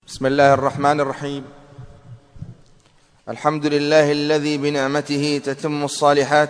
بسم الله الرحمن الرحيم. الحمد لله الذي بنعمته تتم الصالحات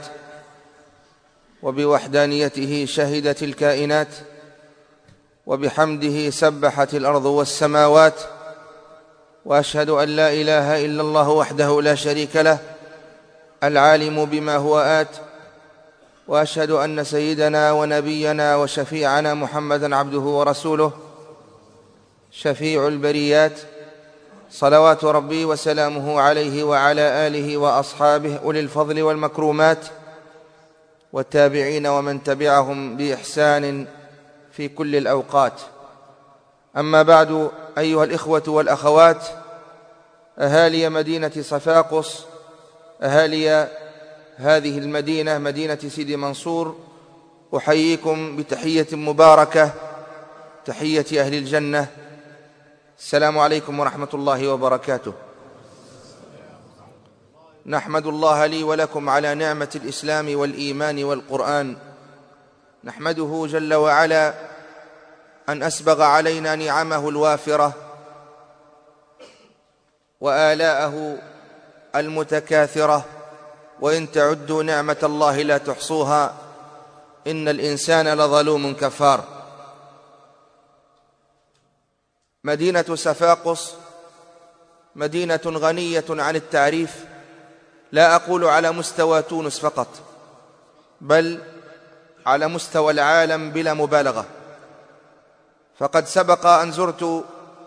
وبوحدانيته شهدت الكائنات وبحمده سبحت الأرض والسماوات، وأشهد أن لا إله إلا الله وحده لا شريك له العالم بما هو آت، وأشهد أن سيدنا ونبينا وشفيعنا محمدًا عبده ورسوله شفيع البريات، صلوات ربي وسلامه عليه وعلى آله وأصحابه أولي الفضل والمكرومات والتابعين ومن تبعهم بإحسان في كل الأوقات. أما بعد، أيها الإخوة والأخوات، أهالي مدينة صفاقس، أهالي هذه المدينة، مدينة سيدي منصور، أحييكم بتحية مباركة، تحية أهل الجنة. السلام عليكم ورحمة الله وبركاته. نحمد الله لي ولكم على نعمة الإسلام والإيمان والقرآن، نحمده جل وعلا أن أسبغ علينا نعمه الوافرة وآلاءه المتكاثرة، وإن تعدوا نعمة الله لا تحصوها إن الإنسان لظلوم كفار. مدينة صفاقس مدينة غنية عن التعريف، لا أقول على مستوى تونس فقط، بل على مستوى العالم بلا مبالغة. فقد سبق أن زرت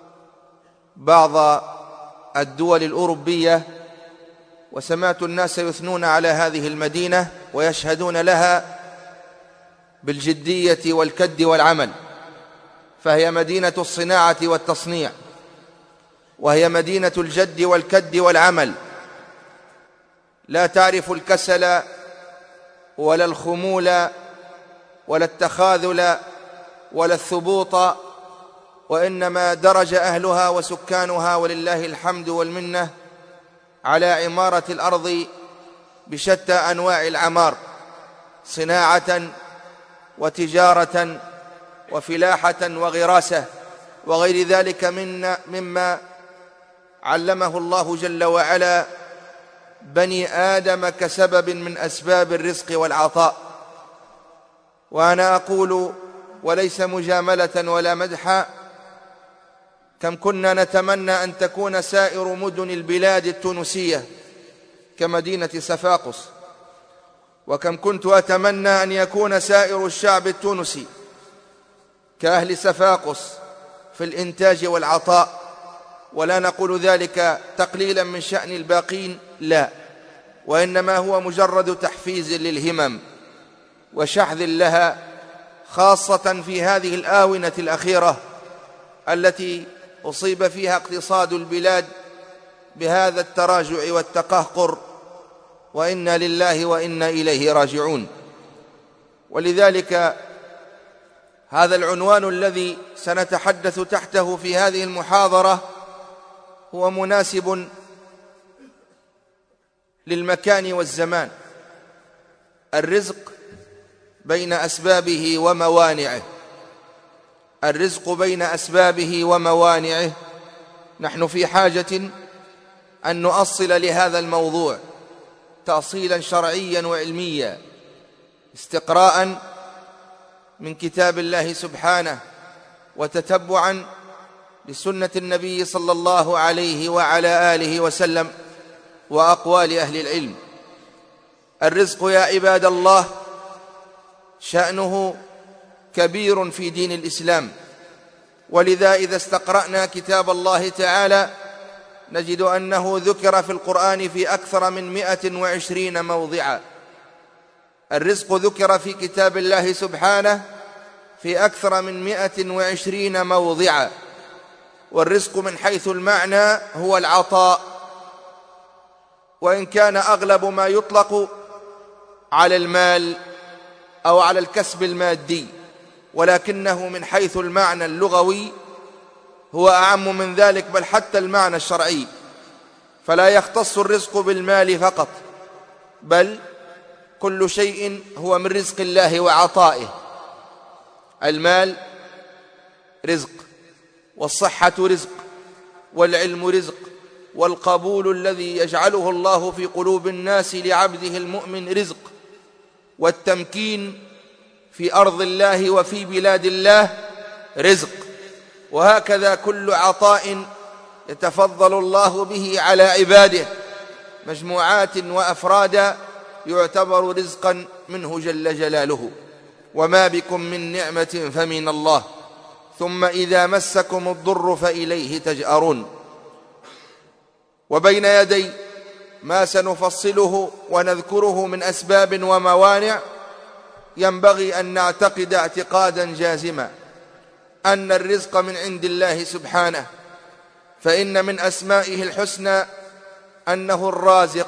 بعض الدول الأوروبية وسمعت الناس يثنون على هذه المدينة ويشهدون لها بالجدية والكد والعمل، فهي مدينة الصناعة والتصنيع، وهي مدينة الجد والكد والعمل، لا تعرف الكسل ولا الخمول ولا التخاذل ولا الثبوط، وإنما درج أهلها وسكانها ولله الحمد والمنة على عمارة الأرض بشتى أنواع العمار، صناعة وتجارة وفلاحة وغراسة وغير ذلك مما علمه الله جل وعلا بني آدم كسبب من أسباب الرزق والعطاء. وأنا أقول وليس مجاملة ولا مدحا، كم كنا نتمنى أن تكون سائر مدن البلاد التونسية كمدينة صفاقس، وكم كنت أتمنى أن يكون سائر الشعب التونسي كأهل صفاقس في الإنتاج والعطاء، ولا نقول ذلك تقليلا من شأن الباقين، لا، وإنما هو مجرد تحفيز للهمم وشحذ لها، خاصة في هذه الآونة الأخيرة التي أصيب فيها اقتصاد البلاد بهذا التراجع والتقهقر، وإنا لله وإنا إليه راجعون. ولذلك هذا العنوان الذي سنتحدث تحته في هذه المحاضرة هو مناسب للمكان والزمان: الرزق بين أسبابه وموانعه. الرزق بين أسبابه وموانعه. نحن في حاجة أن نؤصل لهذا الموضوع تأصيلا شرعيا وعلميا، استقراء من كتاب الله سبحانه وتتبعا لسنة النبي صلى الله عليه وعلى آله وسلم وأقوال أهل العلم. الرزق يا عباد الله شأنه كبير في دين الإسلام، ولذا إذا استقرأنا كتاب الله تعالى نجد أنه ذكر في القرآن في أكثر من 120 موضعا. الرزق ذكر في كتاب الله سبحانه في أكثر من 120 موضعا. والرزق من حيث المعنى هو العطاء، وإن كان أغلب ما يطلق على المال أو على الكسب المادي، ولكنه من حيث المعنى اللغوي هو أعم من ذلك، بل حتى المعنى الشرعي، فلا يختص الرزق بالمال فقط، بل كل شيء هو من رزق الله وعطائه. المال رزق، والصحة رزق، والعلم رزق، والقبول الذي يجعله الله في قلوب الناس لعبده المؤمن رزق، والتمكين في أرض الله وفي بلاد الله رزق. وهكذا كل عطاء يتفضل الله به على عباده مجموعات وأفرادا يعتبر رزقا منه جل جلاله. وما بكم من نعمة فمن الله، ثم إذا مسكم الضر فإليه تجأرون. وبين يدي ما سنفصله ونذكره من أسباب وموانع ينبغي أن نعتقد اعتقادا جازما أن الرزق من عند الله سبحانه، فإن من أسمائه الحسنى أنه الرازق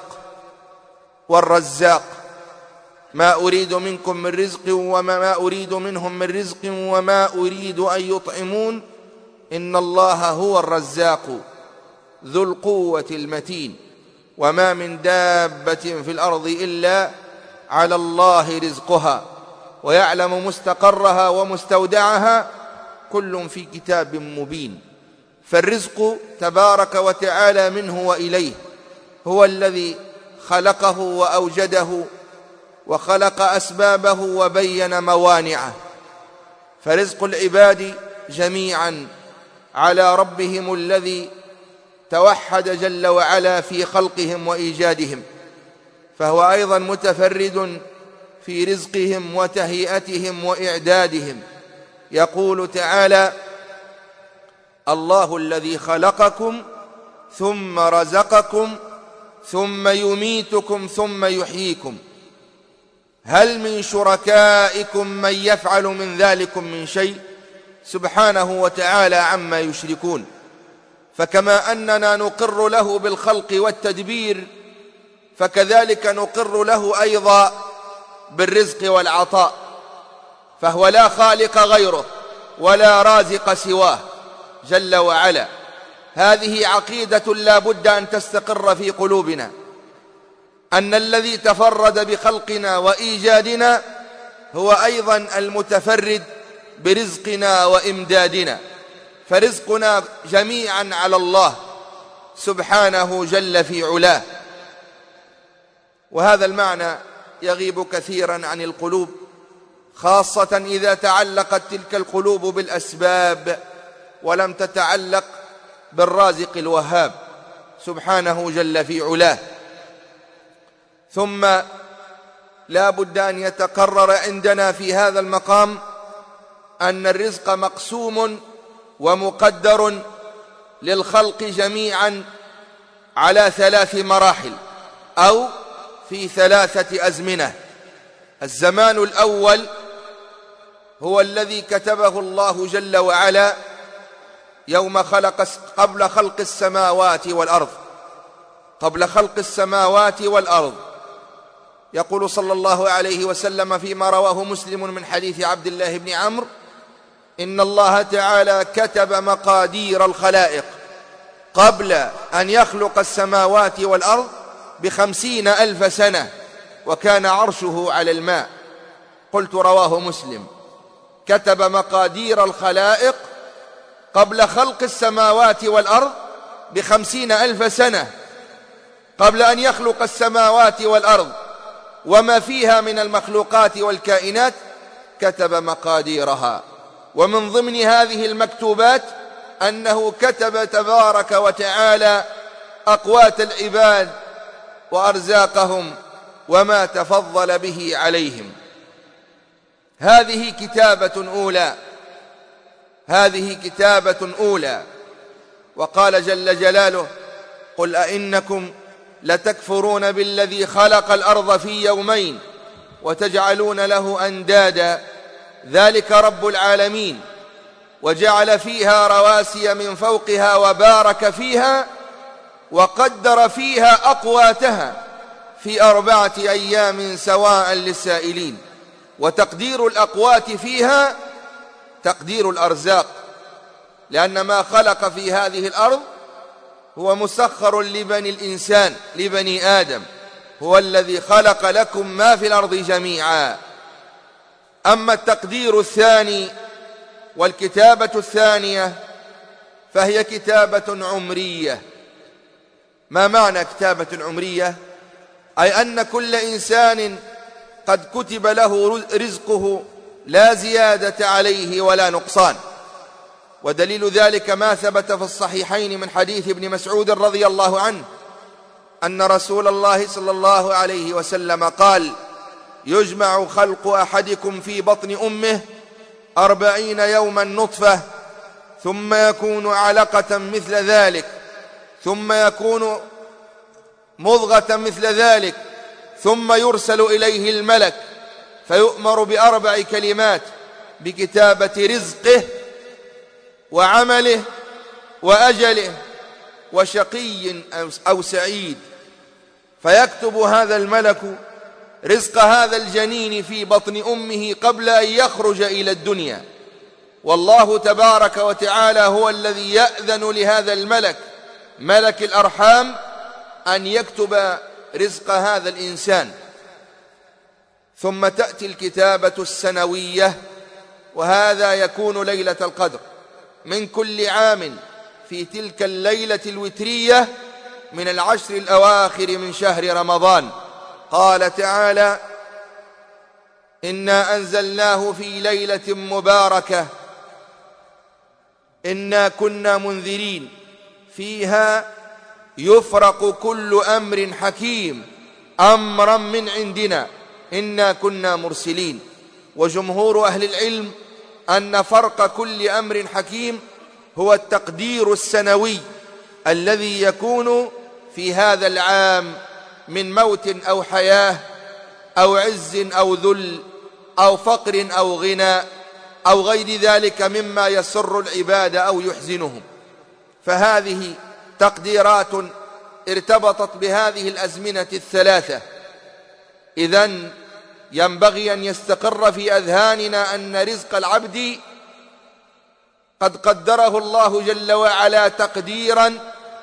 والرزاق. ما أريد منكم من رزق وما أريد منهم من رزق وما أريد أن يطعمون إن الله هو الرزاق ذو القوة المتين. وما من دابة في الأرض إلا على الله رزقها ويعلم مستقرها ومستودعها كل في كتاب مبين. فالرزق تبارك وتعالى منه وإليه، هو الذي خلقه وأوجده وخلق أسبابه وبين موانعه. فرزق العباد جميعا على ربهم الذي توحد جل وعلا في خلقهم وإيجادهم، فهو أيضا متفرد في رزقهم وتهيئتهم وإعدادهم. يقول تعالى: الله الذي خلقكم ثم رزقكم ثم يميتكم ثم يحييكم هل من شركائكم من يفعل من ذلكم من شيء سبحانه وتعالى عما يشركون. فكما أننا نقر له بالخلق والتدبير فكذلك نقر له أيضا بالرزق والعطاء، فهو لا خالق غيره ولا رازق سواه جل وعلا. هذه عقيدة لا بد أن تستقر في قلوبنا، أن الذي تفرد بخلقنا وإيجادنا هو أيضا المتفرد برزقنا وإمدادنا، فرزقنا جميعا على الله سبحانه جل في علاه. وهذا المعنى يغيب كثيرا عن القلوب، خاصة إذا تعلقت تلك القلوب بالأسباب ولم تتعلق بالرازق الوهاب سبحانه جل في علاه. ثم لا بد أن يتقرر عندنا في هذا المقام أن الرزق مقسوم ومقدر للخلق جميعا على 3 مراحل أو في 3 أزمنة. الزمان الأول هو الذي كتبه الله جل وعلا قبل خلق السماوات والأرض. قبل خلق السماوات والأرض يقول صلى الله عليه وسلم فيما رواه مسلم من حديث عبد الله بن عمرو: إن الله تعالى كتب مقادير الخلائق قبل أن يخلق السماوات والأرض ب50,000 سنة وكان عرشه على الماء. قلت رواه مسلم: كتب مقادير الخلائق قبل خلق السماوات والأرض ب50,000 سنة، قبل أن يخلق السماوات والأرض وما فيها من المخلوقات والكائنات كتب مقاديرها. ومن ضمن هذه المكتوبات أنه كتب تبارك وتعالى أقوات العباد وأرزاقهم وما تفضل به عليهم. هذه كتابة أولى. وقال جل جلاله: قل أئنكم لتكفرون بالذي خلق الأرض في يومين وتجعلون له أندادا ذلك رب العالمين وجعل فيها رواسي من فوقها وبارك فيها وقدر فيها أقواتها في 4 أيام سواء للسائلين. وتقدير الأقوات فيها تقدير الأرزاق، لأن ما خلق في هذه الأرض هو مسخر لبني الإنسان لبني آدم، هو الذي خلق لكم ما في الأرض جميعا. أما التقدير الثاني والكتابة الثانية فهي كتابة عمرية. ما معنى كتابة عمرية؟ أي أن كل إنسان قد كتب له رزقه لا زيادة عليه ولا نقصان. ودليل ذلك ما ثبت في الصحيحين من حديث ابن مسعود رضي الله عنه أن رسول الله صلى الله عليه وسلم قال: يجمع خلق أحدكم في بطن أمه 40 يوما نطفة، ثم يكون علقة مثل ذلك، ثم يكون مضغة مثل ذلك، ثم يرسل إليه الملك فيؤمر ب4 كلمات: بكتابة رزقه وعمله وأجله وشقي أو سعيد. فيكتب هذا الملك رزق هذا الجنين في بطن أمه قبل أن يخرج إلى الدنيا، والله تبارك وتعالى هو الذي يأذن لهذا الملك ملك الأرحام أن يكتب رزق هذا الإنسان. ثم تأتي الكتابة السنوية، وهذا يكون ليلة القدر من كل عام في تلك الليلة الوترية من العشر الأواخر من شهر رمضان. قال تعالى: إنا أنزلناه في ليلة مباركة إنا كنا منذرين فيها يفرق كل أمر حكيم أمرا من عندنا إنا كنا مرسلين. وجمهور أهل العلم أن فرق كل أمر حكيم هو التقدير السنوي الذي يكون في هذا العام من موت أو حياة أو عز أو ذل أو فقر أو غنى أو غير ذلك مما يسر العباد أو يحزنهم. فهذه تقديرات ارتبطت بهذه الأزمنة الثلاثة. إذن ينبغي أن يستقر في أذهاننا أن رزق العبد قد قدره الله جل وعلا تقديرا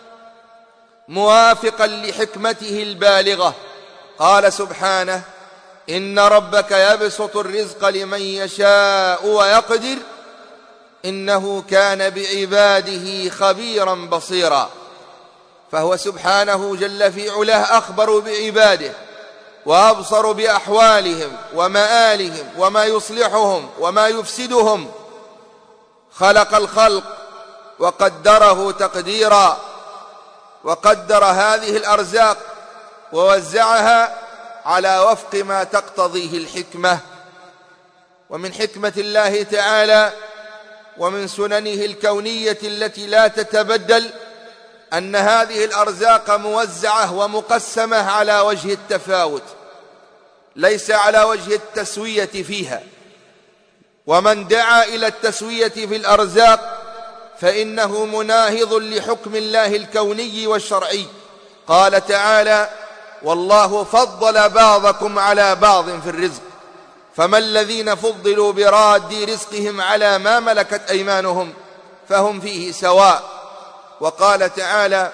موافقا لحكمته البالغة. قال سبحانه: إن ربك يبسط الرزق لمن يشاء ويقدر إنه كان بعباده خبيرا بصيرا. فهو سبحانه جل في علاه أخبر بعباده وأبصر بأحوالهم ومآلهم وما يصلحهم وما يفسدهم. خلق الخلق وقدره تقديرا، وقدر هذه الأرزاق ووزعها على وفق ما تقتضيه الحكمة. ومن حكمة الله تعالى ومن سننه الكونية التي لا تتبدل أن هذه الأرزاق موزعة ومقسمة على وجه التفاوت، ليس على وجه التسوية فيها. ومن دعا إلى التسوية في الأرزاق فإنه مناهض لحكم الله الكوني والشرعي. قال تعالى: والله فضل بعضكم على بعض في الرزق فما الذين فضلوا براد رزقهم على ما ملكت أيمانهم فهم فيه سواء. وقال تعالى: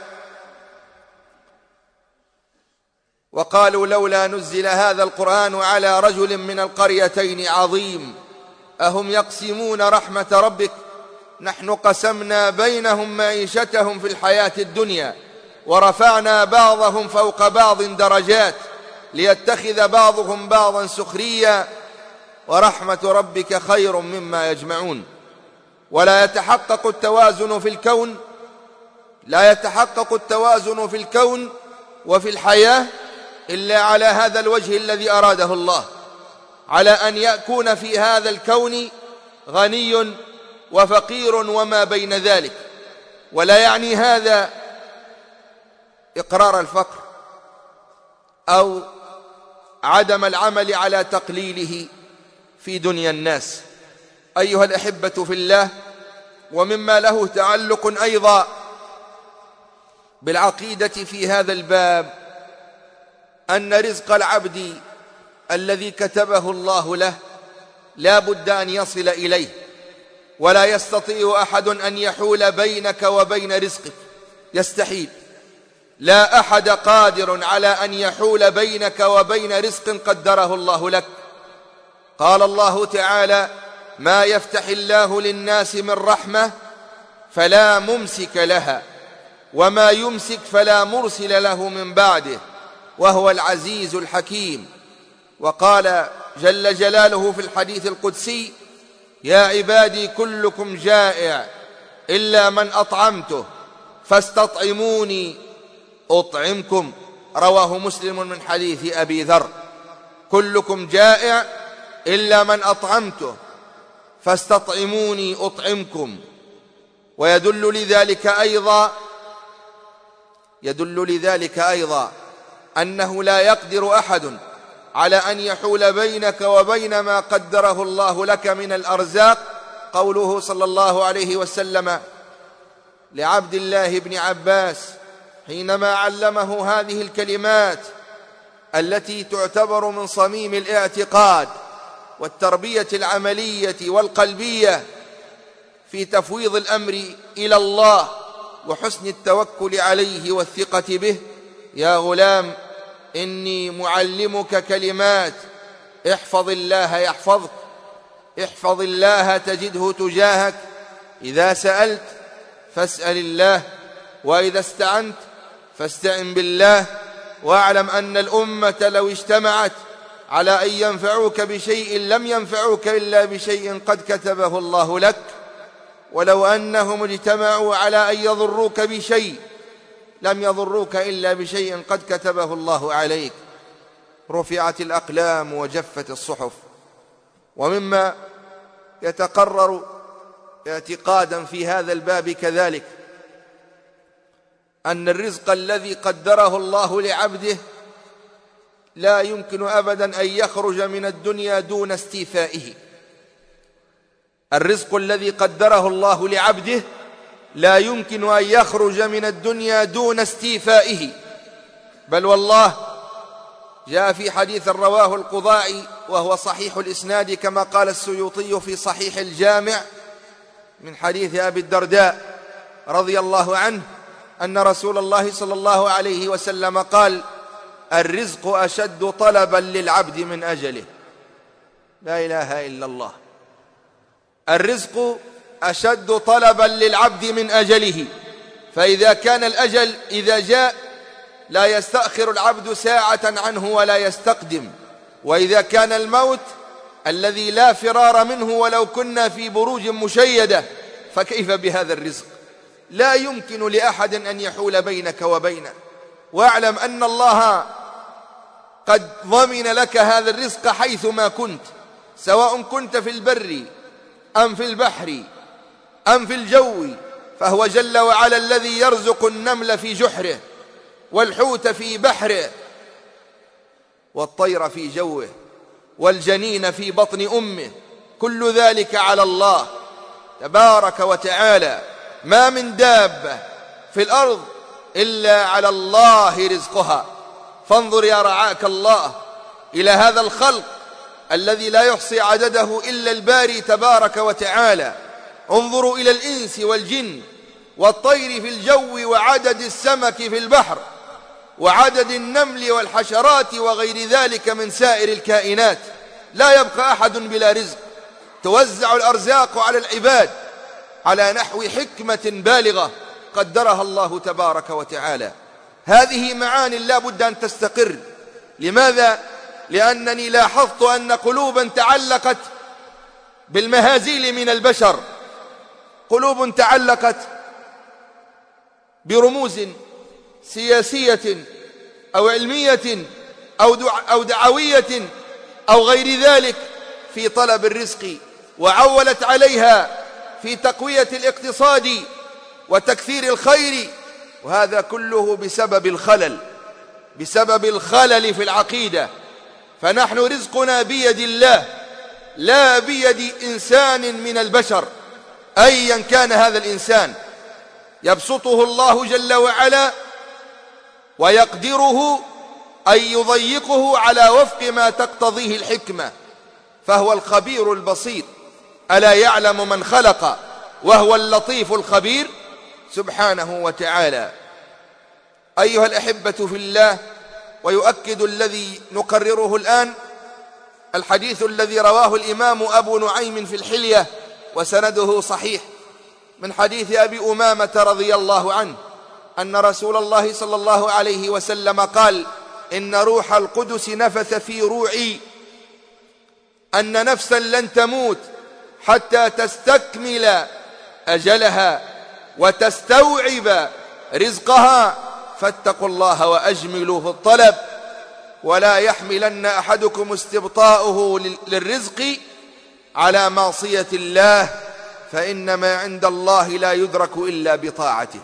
وقالوا لولا نزل هذا القرآن على رجل من القريتين عظيم أهم يقسمون رحمة ربك نحن قسمنا بينهم معيشتهم في الحياة الدنيا ورفعنا بعضهم فوق بعض درجات ليتخذ بعضهم بعضا سخريا ورحمة ربك خير مما يجمعون. ولا يتحقق التوازن في الكون، لا يتحقق التوازن في الكون وفي الحياة إلا على هذا الوجه الذي أراده الله، على أن يكون في هذا الكون غني وفقير وما بين ذلك. ولا يعني هذا إقرار الفقر أو عدم العمل على تقليله في دنيا الناس. أيها الأحبة في الله، ومما له تعلق أيضا بالعقيدة في هذا الباب أن رزق العبد الذي كتبه الله له لا بد أن يصل إليه، ولا يستطيع أحد أن يحول بينك وبين رزقك، يستحيل. لا أحد قادر على أن يحول بينك وبين رزق قدره الله لك. قال الله تعالى: ما يفتح الله للناس من رحمة فلا ممسك لها، وما يمسك فلا مرسل له من بعده، وهو العزيز الحكيم. وقال جل جلاله في الحديث القدسي: يا عبادي كلكم جائع إلا من أطعمته فاستطعموني أطعمكم. رواه مسلم من حديث أبي ذر: كلكم جائع إلا من أطعمته فاستطعموني أطعمكم. ويدل لذلك أيضا أنه لا يقدر أحد على أن يحول بينك وبين ما قدره الله لك من الأرزاق. قوله صلى الله عليه وسلم لعبد الله بن عباس حينما علمه هذه الكلمات التي تعتبر من صميم الاعتقاد والتربية العملية والقلبية في تفويض الأمر إلى الله وحسن التوكل عليه والثقة به: يا غلام إني معلمك كلمات، احفظ الله يحفظك، احفظ الله تجده تجاهك، إذا سألت فاسأل الله، وإذا استعنت فاستعن بالله، واعلم أن الأمة لو اجتمعت على أن ينفعوك بشيء لم ينفعوك إلا بشيء قد كتبه الله لك، ولو أنهم اجتمعوا على أن يضروك بشيء لم يضروك إلا بشيء قد كتبه الله عليك. رفعت الأقلام وجفت الصحف. ومما يتقرر اعتقادا في هذا الباب كذلك أن الرزق الذي قدره الله لعبده لا يمكن أبدا أن يخرج من الدنيا دون استيفائه. الرزق الذي قدره الله لعبده لا يمكن أن يخرج من الدنيا دون استيفائه، بل والله جاء في حديث رواه القضاعي وهو صحيح الإسناد كما قال السيوطي في صحيح الجامع من حديث أبي الدرداء رضي الله عنه أن رسول الله صلى الله عليه وسلم قال: الرزق أشد طلبا للعبد من أجله. لا إله إلا الله. الرزق أشد طلبا للعبد من أجله، فإذا كان الأجل إذا جاء لا يستأخر العبد ساعة عنه ولا يستقدم، وإذا كان الموت الذي لا فرار منه ولو كنا في بروج مشيدة فكيف بهذا الرزق؟ لا يمكن لأحد أن يحول بينك وبينه. واعلم أن الله قد ضمن لك هذا الرزق حيثما كنت، سواء كنت في البر أم في البحر أم في الجو، فهو جل وعلا الذي يرزق النمل في جحره والحوت في بحره والطير في جوه والجنين في بطن أمه، كل ذلك على الله تبارك وتعالى. ما من دابة في الأرض إلا على الله رزقها. فانظر يا رعاك الله إلى هذا الخلق الذي لا يحصي عدده إلا الباري تبارك وتعالى. انظروا إلى الإنس والجن والطير في الجو وعدد السمك في البحر وعدد النمل والحشرات وغير ذلك من سائر الكائنات. لا يبقى أحد بلا رزق. توزع الأرزاق على العباد على نحو حكمة بالغة قدرها الله تبارك وتعالى. هذه معاني لا بد أن تستقر. لماذا؟ لأنني لاحظت أن قلوبا تعلقت بالمهازيل من البشر، قلوب تعلقت برموز سياسية أو علمية أو دعوية أو غير ذلك في طلب الرزق، وعولت عليها في تقوية الاقتصاد وتكثير الخير، وهذا كله بسبب الخلل في العقيدة. فنحن رزقنا بيد الله لا بيد إنسان من البشر أيا كان هذا الإنسان. يبسطه الله جل وعلا ويقدره أن يضيقه على وفق ما تقتضيه الحكمة، فهو الخبير البصير. ألا يعلم من خلق وهو اللطيف الخبير سبحانه وتعالى. أيها الأحبة في الله، ويؤكد الذي نقرره الآن الحديث الذي رواه الإمام أبو نعيم في الحلية وسنده صحيح من حديث أبي أمامة رضي الله عنه أن رسول الله صلى الله عليه وسلم قال: إن روح القدس نفث في روعي أن نفسا لن تموت حتى تستكمل أجلها وتستوعب رزقها، فاتقوا الله وأجملوا في الطلب، ولا يحملن أحدكم استبطاؤه للرزق على معصية الله، فإن ما عند الله لا يدرك إلا بطاعته.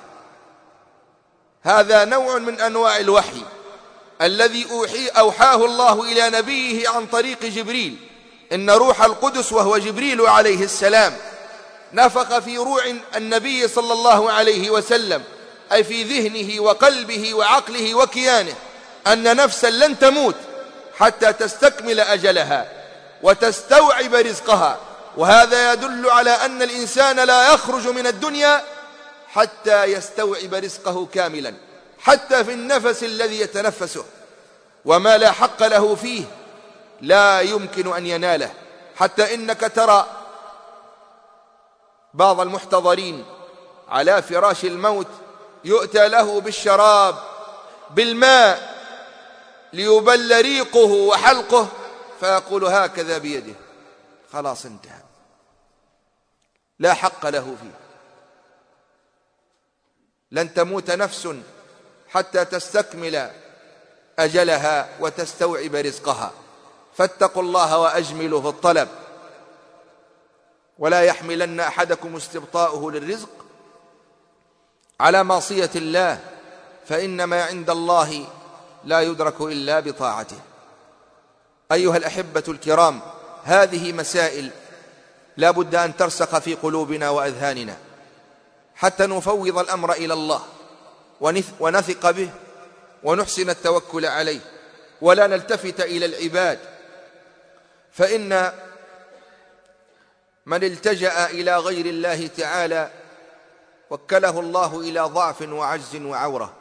هذا نوع من أنواع الوحي الذي أوحاه الله إلى نبيه عن طريق جبريل. إن روح القدس وهو جبريل عليه السلام نفخ في روع النبي صلى الله عليه وسلم، أي في ذهنه وقلبه وعقله وكيانه، أن نفسا لن تموت حتى تستكمل أجلها وتستوعب رزقها. وهذا يدل على أن الإنسان لا يخرج من الدنيا حتى يستوعب رزقه كاملا، حتى في النفس الذي يتنفسه، وما لا حق له فيه لا يمكن أن يناله. حتى إنك ترى بعض المحتضرين على فراش الموت يؤتى له بالشراب بالماء ليبل ريقه وحلقه، فيقول هكذا بيده، خلاص انتهى، لا حق له فيه. لن تموت نفس حتى تستكمل أجلها وتستوعب رزقها، فاتقوا الله وأجملوا في الطلب، ولا يحملن أحدكم استبطاؤه للرزق على معصية الله، فإن ما عند الله لا يدرك إلا بطاعته. أيها الأحبة الكرام، هذه مسائل لا بد أن ترسخ في قلوبنا وأذهاننا حتى نفوض الأمر إلى الله ونثق به ونحسن التوكل عليه، ولا نلتفت إلى العباد. فإن من التجأ إلى غير الله تعالى وكله الله إلى ضعف وعجز وعورة.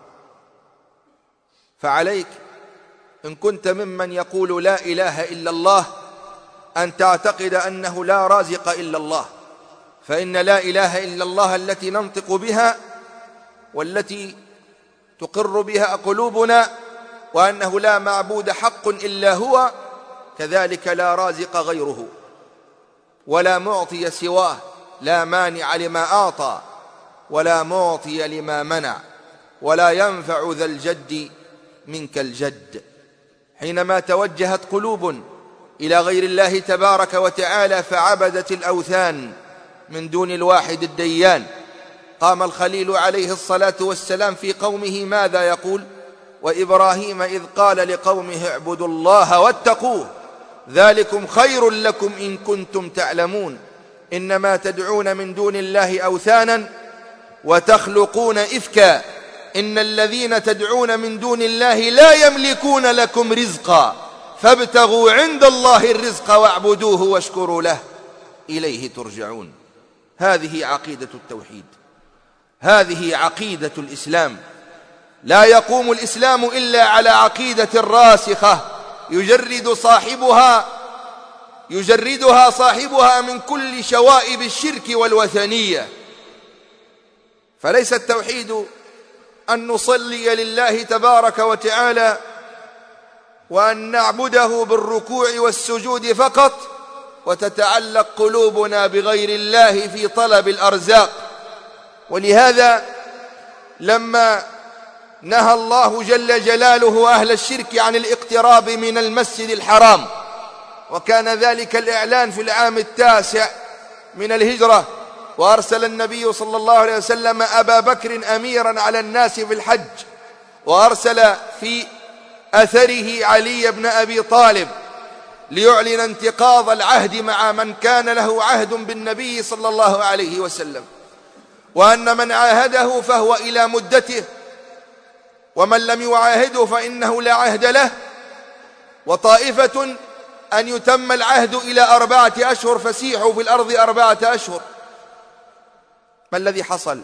فعليك إن كنت ممن يقول لا إله إلا الله أن تعتقد أنه لا رازق إلا الله، فإن لا إله إلا الله التي ننطق بها والتي تقر بها قلوبنا، وأنه لا معبود حق إلا هو، كذلك لا رازق غيره ولا معطي سواه، لا مانع لما أعطى ولا معطي لما منع، ولا ينفع ذا الجد منك الجد. حينما توجهت قلوب إلى غير الله تبارك وتعالى فعبدت الأوثان من دون الواحد الديان، قام الخليل عليه الصلاة والسلام في قومه ماذا يقول؟ وإبراهيم إذ قال لقومه اعبدوا الله واتقوه ذلكم خير لكم إن كنتم تعلمون، إنما تدعون من دون الله أوثانا وتخلقون إفكا، إن الذين تدعون من دون الله لا يملكون لكم رزقا فابتغوا عند الله الرزق واعبدوه واشكروا له إليه ترجعون. هذه عقيدة التوحيد، هذه عقيدة الإسلام. لا يقوم الإسلام إلا على عقيدة راسخة يجردها صاحبها من كل شوائب الشرك والوثنية. فليس التوحيد أن نصلي لله تبارك وتعالى وأن نعبده بالركوع والسجود فقط، وتتعلق قلوبنا بغير الله في طلب الأرزاق. ولهذا لما نهى الله جل جلاله أهل الشرك عن الاقتراب من المسجد الحرام، وكان ذلك الإعلان في العام 9 من الهجرة، وأرسل النبي صلى الله عليه وسلم أبا بكر أميرا على الناس في الحج، وأرسل في أثره علي بن أبي طالب ليعلن انتقاض العهد مع من كان له عهد بالنبي صلى الله عليه وسلم، وأن من عاهده فهو إلى مدته، ومن لم يعاهده فإنه لا عهد له. وطائفة أن يتم العهد إلى 4 أشهر فسيحوا في الأرض 4 أشهر. ما الذي حصل؟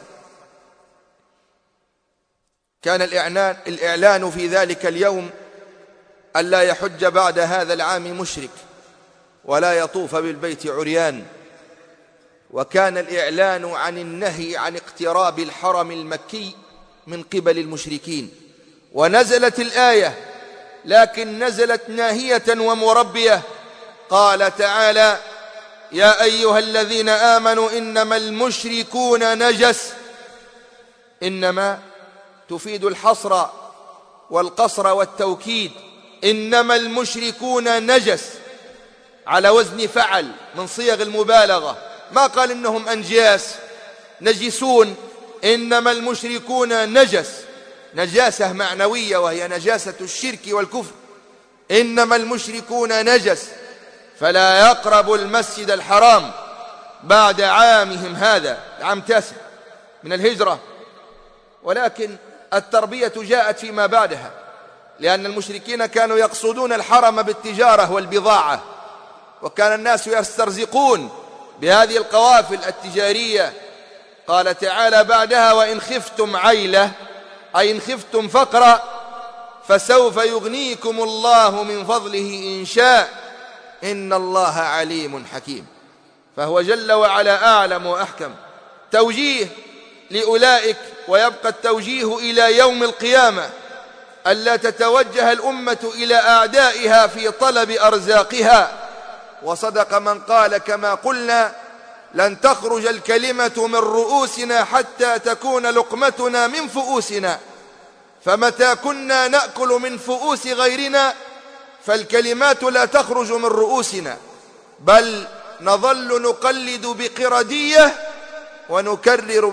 كان الإعلان في ذلك اليوم ألا يحج بعد هذا العام مشرك ولا يطوف بالبيت عريان، وكان الإعلان عن النهي عن اقتراب الحرم المكي من قبل المشركين. ونزلت الآية، لكن نزلت ناهية ومربية. قال تعالى: يا أيها الذين آمنوا إنما المشركون نجس. إنما تفيد الحصر والقصر والتوكيد. إنما المشركون نجس على وزن فعل من صيغ المبالغة، ما قال إنهم أنجاس نجسون. إنما المشركون نجس، نجاسة معنوية وهي نجاسة الشرك والكفر. إنما المشركون نجس فلا يقربوا المسجد الحرام بعد عامهم هذا، عام 9 من الهجرة. ولكن التربية جاءت فيما بعدها، لأن المشركين كانوا يقصدون الحرم بالتجارة والبضاعة، وكان الناس يسترزقون بهذه القوافل التجارية. قال تعالى بعدها: وإن خفتم عيلة، أي إن خفتم فقرا، فسوف يغنيكم الله من فضله إن شاء، إن الله عليم حكيم. فهو جل وعلا أعلم وأحكم. توجيه لأولئك، ويبقى التوجيه إلى يوم القيامة، ألا تتوجه الأمة إلى أعدائها في طلب أرزاقها. وصدق من قال كما قلنا: لن تخرج الكلمة من رؤوسنا حتى تكون لقمتنا من فؤوسنا. فمتى كنا نأكل من فؤوس غيرنا فالكلمات لا تخرج من رؤوسنا، بل نظل نقلد بقردية ونكرر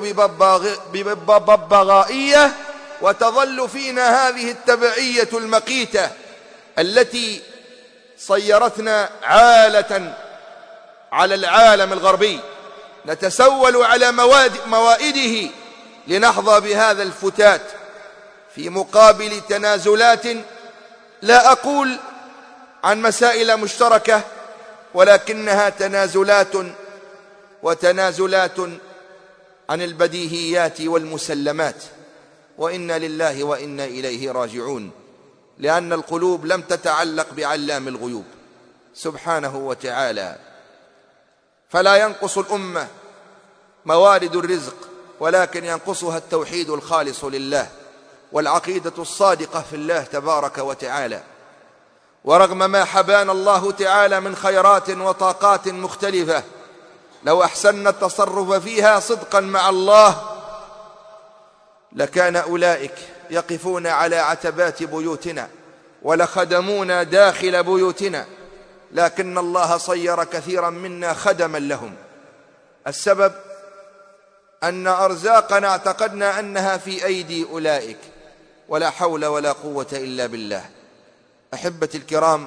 بببغائية، وتظل فينا هذه التبعية المقيتة التي صيرتنا عالة على العالم الغربي، نتسول على موائده لنحظى بهذا الفتات في مقابل تنازلات، لا أقول عن مسائل مشتركة، ولكنها تنازلات وتنازلات عن البديهيات والمسلمات. وإنا لله وإنا إليه راجعون، لأن القلوب لم تتعلق بعلام الغيوب سبحانه وتعالى. فلا ينقص الأمة موارد الرزق، ولكن ينقصها التوحيد الخالص لله والعقيدة الصادقة في الله تبارك وتعالى. ورغم ما حبانا الله تعالى من خيرات وطاقات مختلفة، لو أحسننا التصرف فيها صدقا مع الله لكان أولئك يقفون على عتبات بيوتنا ولخدمونا داخل بيوتنا، لكن الله صير كثيرا منا خدما لهم. السبب أن أرزاقنا اعتقدنا أنها في أيدي أولئك، ولا حول ولا قوة إلا بالله. أحبتي الكرام،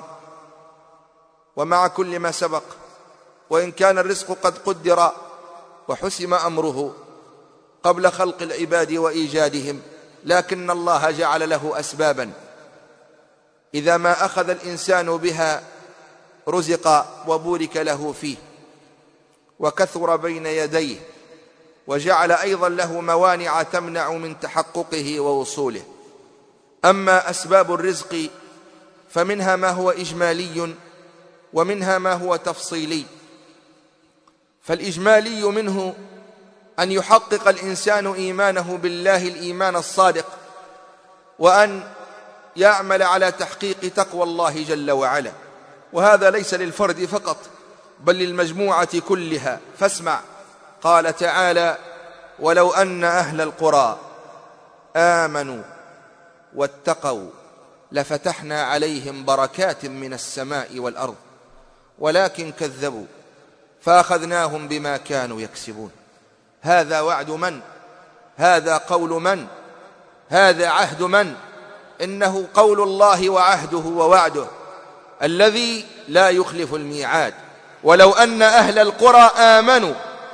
ومع كل ما سبق، وإن كان الرزق قد قدر وحسم أمره قبل خلق العباد وإيجادهم، لكن الله جعل له أسبابا إذا ما أخذ الإنسان بها رزق وبورك له فيه وكثر بين يديه، وجعل أيضا له موانع تمنع من تحققه ووصوله. أما أسباب الرزق فمنها ما هو إجمالي ومنها ما هو تفصيلي. فالإجمالي منه أن يحقق الإنسان إيمانه بالله الإيمان الصادق، وأن يعمل على تحقيق تقوى الله جل وعلا، وهذا ليس للفرد فقط بل للمجموعة كلها. فاسمع، قال تعالى: ولو أن أهل القرى آمنوا واتقوا لفتحنا عليهم بركات من السماء والأرض ولكن كذبوا فأخذناهم بما كانوا يكسبون. هذا وعد من؟ هذا قول من؟ هذا عهد من؟ إنه قول الله وعهده ووعده الذي لا يخلف الميعاد. ولو أن أهل القرى آمنوا،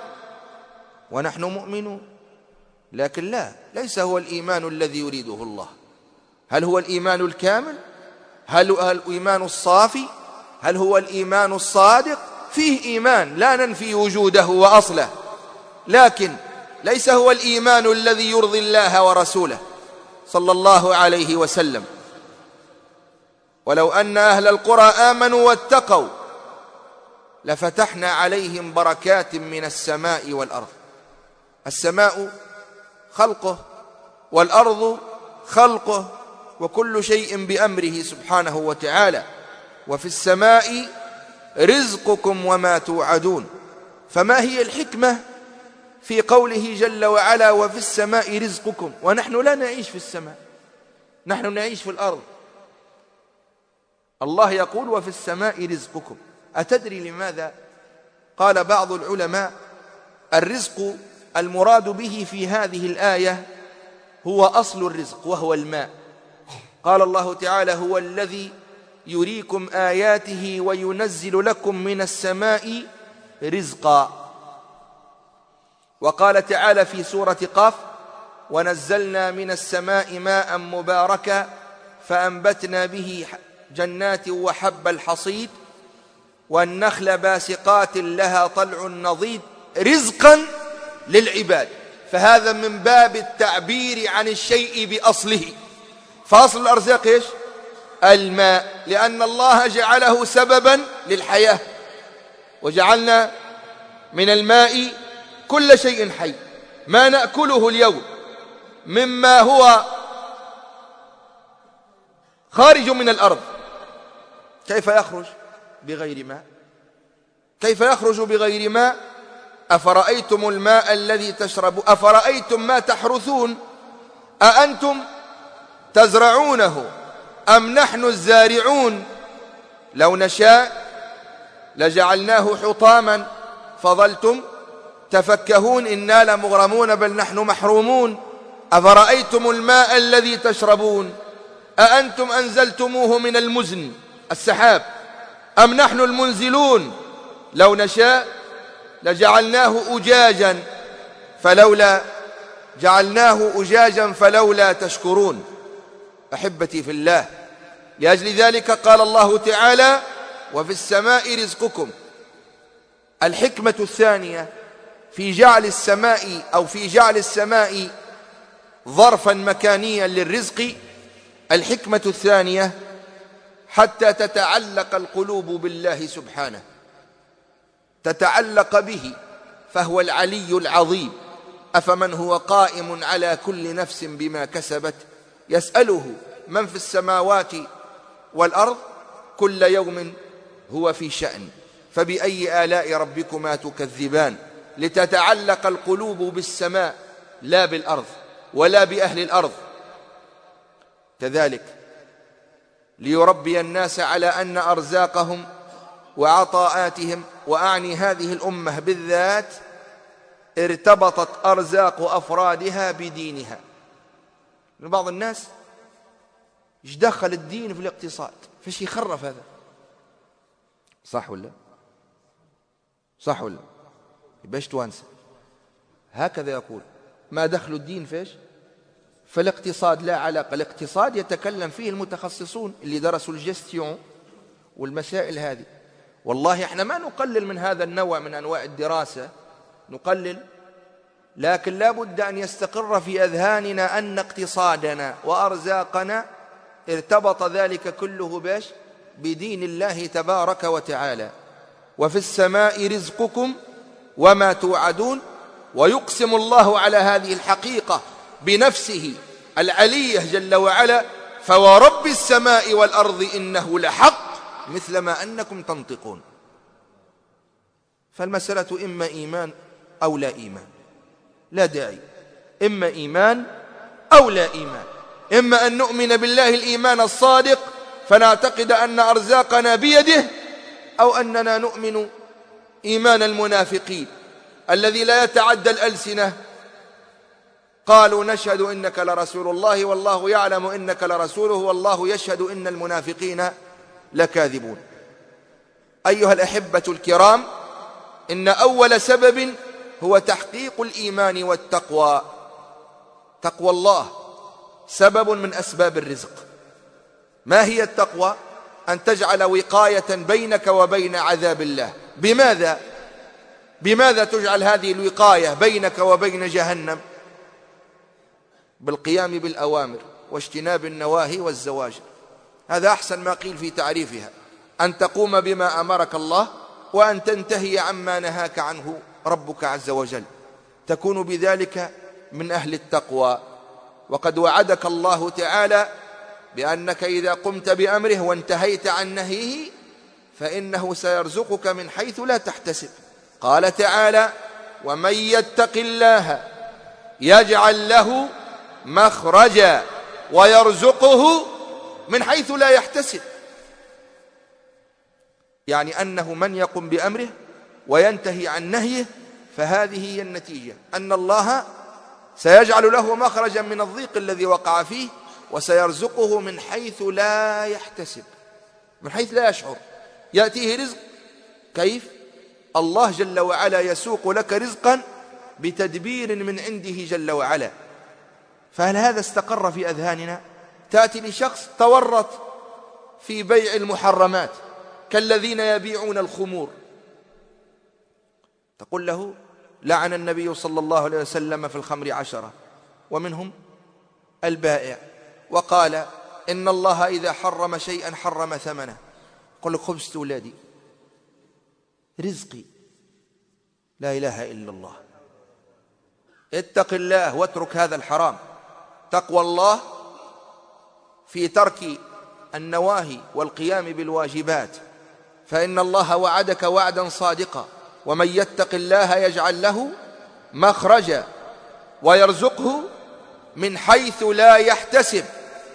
ونحن مؤمنون، لكن ليس هو الإيمان الذي يريده الله. هل هو الإيمان الكامل؟ هل هو الإيمان الصافي؟ هل هو الإيمان الصادق؟ فيه إيمان لا ننفي وجوده وأصله، لكن ليس هو الإيمان الذي يرضي الله ورسوله صلى الله عليه وسلم. ولو أن أهل القرى آمنوا واتقوا لفتحنا عليهم بركات من السماء والأرض. السماء خلقه والأرض خلقه، وكل شيء بأمره سبحانه وتعالى. وفي السماء رزقكم وما توعدون. فما هي الحكمة في قوله جل وعلا وفي السماء رزقكم، ونحن لا نعيش في السماء، نحن نعيش في الأرض؟ الله يقول وفي السماء رزقكم. أتدري لماذا؟ قال بعض العلماء الرزق المراد به في هذه الآية هو أصل الرزق وهو الماء. قال الله تعالى هو الذي يريكم آياته وينزل لكم من السماء رزقا. وقال تعالى في سورة قاف ونزلنا من السماء ماء مباركا فأنبتنا به جنات وحب الحصيد والنخل باسقات لها طلع نضيد رزقا للعباد. فهذا من باب التعبير عن الشيء بأصله. فأصل الأرزاق إيش؟ الماء، لأن الله جعله سببا للحياة، وجعلنا من الماء كل شيء حي. ما نأكله اليوم مما هو خارج من الأرض كيف يخرج بغير ماء؟ كيف يخرج بغير ماء؟ أفرأيتم الماء الذي تشربون أفرأيتم ما تحرثون أأنتم تزرعونه أم نحن الزارعون لو نشاء لجعلناه حطاما فظلتم تفكهون إنا لمغرمون بل نحن محرومون. أفرأيتم الماء الذي تشربون أأنتم أنزلتموه من المزن السحاب أم نحن المنزلون لو نشاء لجعلناه أجاجا فلولا تشكرون. أحبتي في الله، لأجل ذلك قال الله تعالى وفي السماء رزقكم. الحكمة الثانية في جعل السماء ظرفا مكانيا للرزق، الحكمة الثانية حتى تتعلق القلوب بالله سبحانه، تتعلق به، فهو العلي العظيم. أفمن هو قائم على كل نفس بما كسبت يسأله من في السماوات والأرض كل يوم هو في شأن فبأي آلاء ربكما تكذبان. لتتعلق القلوب بالسماء لا بالأرض ولا بأهل الأرض. كذلك ليربي الناس على أن أرزاقهم وعطاءاتهم، وأعني هذه الأمة بالذات، ارتبطت أرزاق أفرادها بدينها. بعض الناس يدخل الدين في الاقتصاد، فش يخرف هذا؟ صح ولا باش توانسة هكذا يقول ما دخل الدين فيش؟ فالاقتصاد لا علاقة. الاقتصاد يتكلم فيه المتخصصون اللي درسوا الجستيون والمسائل هذه. والله احنا ما نقلل من هذا النوع من أنواع الدراسة، نقلل، لكن لا بد أن يستقر في أذهاننا أن اقتصادنا وأرزاقنا ارتبط ذلك كله باش؟ بدين الله تبارك وتعالى. وفي السماء رزقكم وما توعدون. ويقسم الله على هذه الحقيقة بنفسه العلية جل وعلا فورب السماء والأرض إنه لحق مثل ما أنكم تنطقون. فالمسألة إما إيمان أو لا إيمان، لا داعي، إما إيمان أو لا إيمان. إما أن نؤمن بالله الإيمان الصادق فنعتقد أن أرزاقنا بيده، أو أننا نؤمن إيمان المنافقين الذي لا يتعدى الألسنة. قالوا نشهد إنك لرسول الله والله يعلم إنك لرسوله والله يشهد إن المنافقين لكاذبون. أيها الأحبة الكرام، إن أول سبب هو تحقيق الإيمان والتقوى. تقوى الله سبب من أسباب الرزق. ما هي التقوى؟ أن تجعل وقاية بينك وبين عذاب الله. بماذا تجعل هذه الوقاية بينك وبين جهنم؟ بالقيام بالأوامر واجتناب النواهي والزواجر. هذا أحسن ما قيل في تعريفها، أن تقوم بما أمرك الله وأن تنتهي عما نهاك عنه ربك عز وجل، تكون بذلك من أهل التقوى. وقد وعدك الله تعالى بأنك إذا قمت بأمره وانتهيت عن نهيه فإنه سيرزقك من حيث لا تحتسب. قال تعالى: ومن يتق الله يجعل له مخرجا ويرزقه من حيث لا يحتسب. يعني أنه من يقوم بأمره وينتهي عن نهيه فهذه هي النتيجة، أن الله سيجعل له مخرجا من الضيق الذي وقع فيه، وسيرزقه من حيث لا يحتسب، من حيث لا يشعر. يأتيه رزق كيف؟ الله جل وعلا يسوق لك رزقا بتدبير من عنده جل وعلا. فهل هذا استقر في أذهاننا؟ تأتي لشخص تورط في بيع المحرمات كالذين يبيعون الخمور، تقول له: لعن النبي صلى الله عليه وسلم في الخمر 10، ومنهم البائع، وقال إن الله إذا حرم شيئا حرم ثمنه. قل لك: خبزت أولادي، رزقي، لا إله إلا الله. اتق الله واترك هذا الحرام. تقوى الله في ترك النواهي والقيام بالواجبات، فإن الله وعدك وعدا صادقا: ومن يتق الله يجعل له مخرجا ويرزقه من حيث لا يحتسب.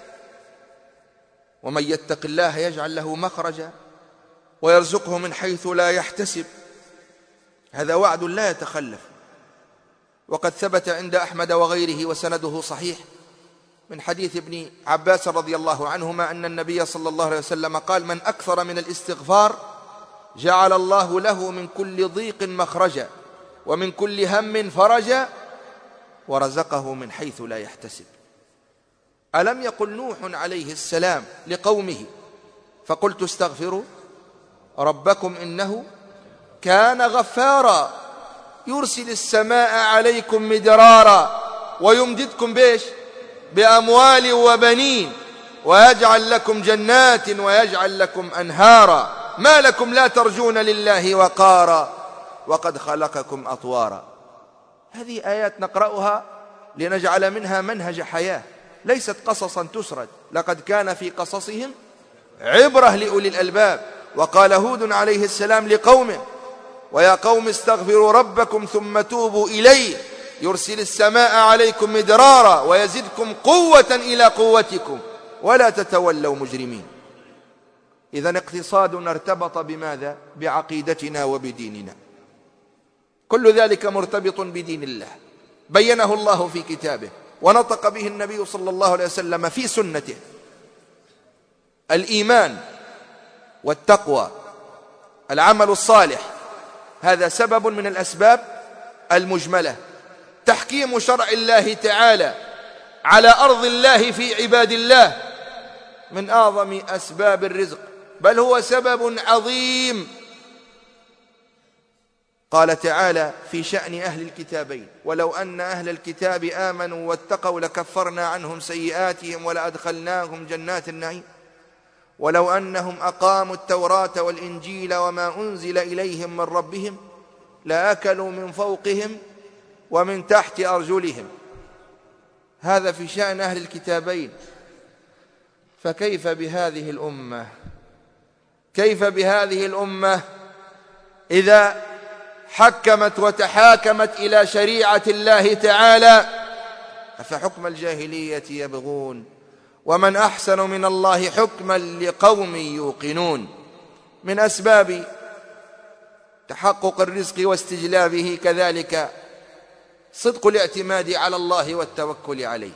ومن يتق الله يجعل له مخرجا ويرزقه من حيث لا يحتسب، هذا وعد لا يتخلف. وقد ثبت عند أحمد وغيره وسنده صحيح من حديث ابن عباس رضي الله عنهما أن النبي صلى الله عليه وسلم قال: من أكثر من الاستغفار جعل الله له من كل ضيق مخرجا ومن كل هم فرجا ورزقه من حيث لا يحتسب. ألم يقل نوح عليه السلام لقومه: فقلت استغفروا ربكم إنه كان غفارا يرسل السماء عليكم مدرارا ويمددكم بإيش؟ بأموال وبنين ويجعل لكم جنات ويجعل لكم أنهارا ما لكم لا ترجون لله وقارا وقد خلقكم أطوارا. هذه آيات نقرأها لنجعل منها منهج حياة، ليست قصصا تسرد. لقد كان في قصصهم عبرة لأولي الألباب. وقال هود عليه السلام لقومه: ويا قوم استغفروا ربكم ثم توبوا إليه يرسل السماء عليكم مدرارا ويزدكم قوة إلى قوتكم ولا تتولوا مجرمين. إذن اقتصادنا ارتبط بماذا؟ بعقيدتنا وبديننا. كل ذلك مرتبط بدين الله بينه الله في كتابه ونطق به النبي صلى الله عليه وسلم في سنته. الإيمان والتقوى، العمل الصالح، هذا سبب من الأسباب المجملة. تحكيم شرع الله تعالى على أرض الله في عباد الله من أعظم أسباب الرزق، بل هو سبب عظيم. قال تعالى في شأن أهل الكتابين: ولو أن أهل الكتاب آمنوا واتقوا لكفرنا عنهم سيئاتهم ولأدخلناهم جنات النعيم ولو أنهم أقاموا التوراة والإنجيل وما أنزل إليهم من ربهم لأكلوا من فوقهم ومن تحت أرجلهم. هذا في شأن أهل الكتابين. فكيف بهذه الأمة؟ كيف بهذه الأمة إذا حكمت وتحاكمت إلى شريعة الله تعالى؟ أفحكم الجاهلية يبغون ومن أحسن من الله حكما لقوم يوقنون. من أسباب تحقق الرزق واستجلابه كذلك صدق الاعتماد على الله والتوكل عليه،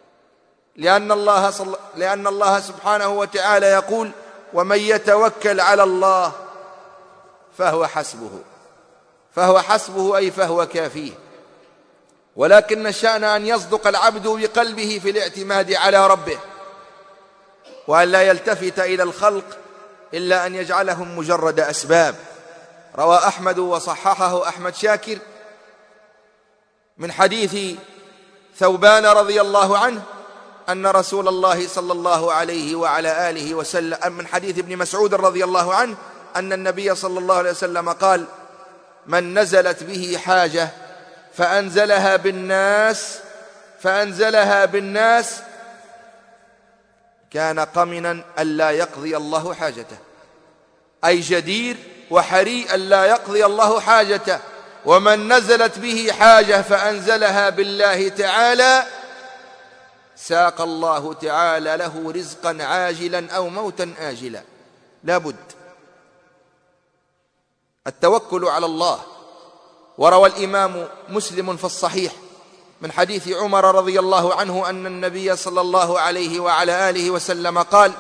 لأن الله سبحانه وتعالى يقول: ومن يتوكل على الله فهو حسبه. فهو حسبه أي فهو كافيه. ولكن الشأن أن يصدق العبد بقلبه في الاعتماد على ربه، وأن لا يلتفت إلى الخلق إلا أن يجعلهم مجرد أسباب. روى أحمد وصححه أحمد شاكر من حديث ثوبان رضي الله عنه أن رسول الله صلى الله عليه وعلى آله وسلم، من حديث ابن مسعود رضي الله عنه أن النبي صلى الله عليه وسلم قال: من نزلت به حاجة فأنزلها بالناس كان قمنا ألا يقضي الله حاجته، أي جدير وحري ألا يقضي الله حاجته. ومن نزلت به حاجة فأنزلها بالله تعالى ساق الله تعالى له رزقا عاجلا أو موتا آجلا. لا بد التوكل على الله. وروى الإمام مسلم في الصحيح من حديث عمر رضي الله عنه أن النبي صلى الله عليه وعلى آله وسلم قال: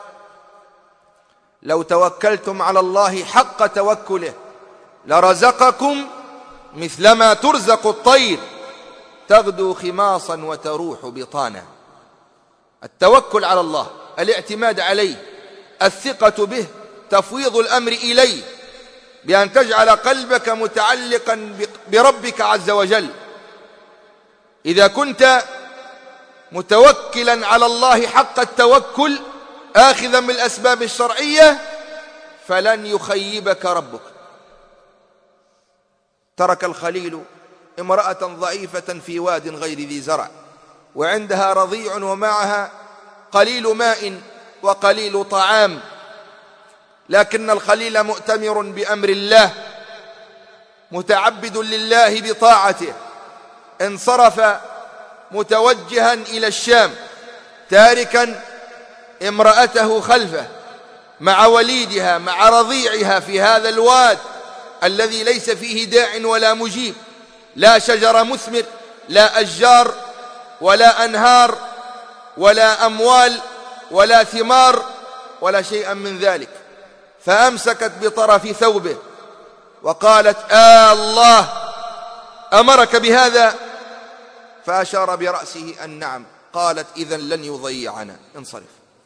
لو توكلتم على الله حق توكله لرزقكم مثلما ترزق الطير تغدو خماصا وتروح بطانا. التوكل على الله، الاعتماد عليه، الثقة به، تفويض الأمر إليه، بأن تجعل قلبك متعلقا بربك عز وجل. إذا كنت متوكلا على الله حق التوكل آخذا بالأسباب الشرعية فلن يخيبك ربك. ترك الخليل امرأة ضعيفة في واد غير ذي زرع وعندها رضيع ومعها قليل ماء وقليل طعام، لكن الخليل مؤتمر بأمر الله متعبد لله بطاعته، انصرف متوجها إلى الشام تاركا امرأته خلفه مع وليدها مع رضيعها في هذا الواد الذي ليس فيه داع ولا مجيب، لا شجر مثمر، لا أشجار ولا أنهار ولا أموال ولا ثمار ولا شيئا من ذلك. فأمسكت بطرف ثوبه وقالت: الله أمرك بهذا؟ فأشار برأسه أن نعم. قالت: إذن لن يضيعنا، انصرف.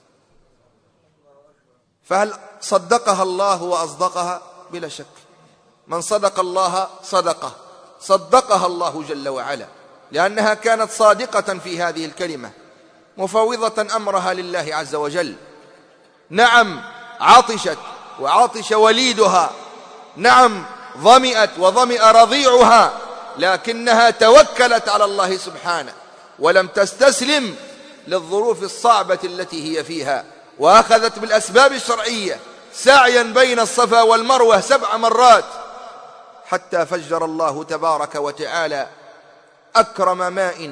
فهل صدقها الله وأصدقها؟ بلا شك، من صدق الله صدقها الله جل وعلا، لأنها كانت صادقة في هذه الكلمة مفوضة أمرها لله عز وجل. نعم عطشت وعطش وليدها، نعم ظمئت وظمئ رضيعها، لكنها توكلت على الله سبحانه ولم تستسلم للظروف الصعبة التي هي فيها، وأخذت بالأسباب الشرعية سعيا بين الصفا والمروة 7 مرات حتى فجر الله تبارك وتعالى أكرم ماء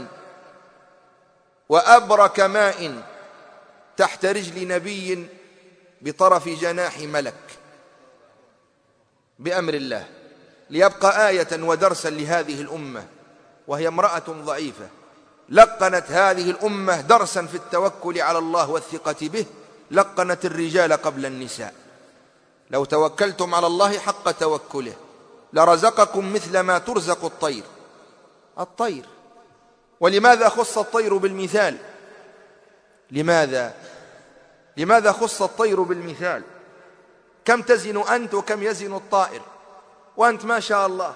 وأبرك ماء تحت رجل نبي بطرف جناح ملك بأمر الله، ليبقى آية ودرسا لهذه الأمة، وهي امرأة ضعيفة لقنت هذه الأمة درسا في التوكل على الله والثقة به، لقنت الرجال قبل النساء: لو توكلتم على الله حق توكله لرزقكم مثل ما ترزق الطير. الطير، ولماذا خص الطير بالمثال؟ لماذا خص الطير بالمثال؟ كم تزن أنت وكم يزن الطائر؟ وأنت ما شاء الله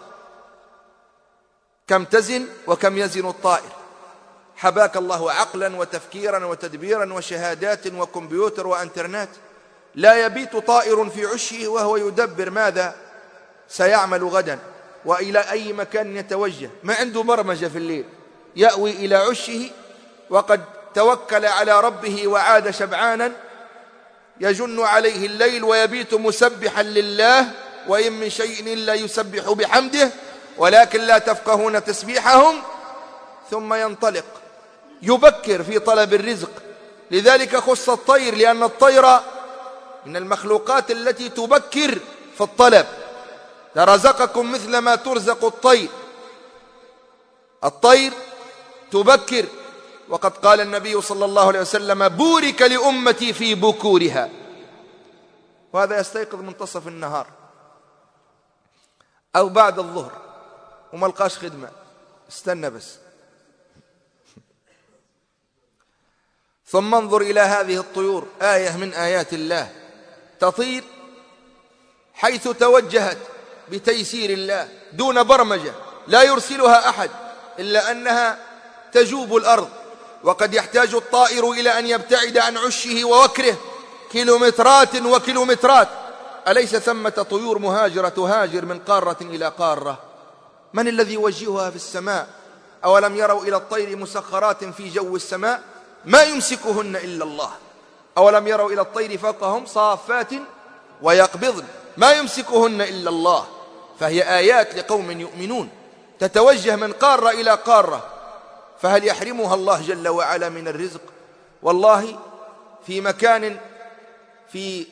كم تزن وكم يزن الطائر؟ حباك الله عقلا وتفكيرا وتدبيرا وشهادات وكمبيوتر وانترنت. لا يبيت طائر في عشه وهو يدبر ماذا سيعمل غدا وإلى أي مكان يتوجه، ما عنده برمجة في الليل، يأوي إلى عشه وقد توكل على ربه وعاد شبعانا، يجن عليه الليل ويبيت مسبحا لله، وإن من شيء إلا يسبح بحمده ولكن لا تفقهون تسبيحهم، ثم ينطلق يبكر في طلب الرزق. لذلك خص الطير، لأن الطير من المخلوقات التي تبكر في الطلب. لرزقكم مثل ما ترزق الطير. الطير تبكر، وقد قال النبي صلى الله عليه وسلم: بورك لأمتي في بكورها. وهذا يستيقظ منتصف النهار أو بعد الظهر وما لقاش خدمة، استنى بس. ثم انظر إلى هذه الطيور، آية من آيات الله، تطير حيث توجهت بتيسير الله دون برمجة، لا يرسلها أحد، إلا أنها تجوب الأرض. وقد يحتاج الطائر إلى أن يبتعد عن عشه ووكره كيلومترات وكيلومترات أليس ثمة طيور مهاجرة تهاجر من قارة إلى قارة؟ من الذي يوجهها في السماء؟ أولم يروا إلى الطير مسخرات في جو السماء ما يمسكهن إلا الله. أولم يروا إلى الطير فوقهم صافات ويقبضن ما يمسكهن إلا الله. فهي آيات لقوم يؤمنون، تتوجه من قارة إلى قارة، فهل يحرمها الله جل وعلا من الرزق؟ والله في مكان في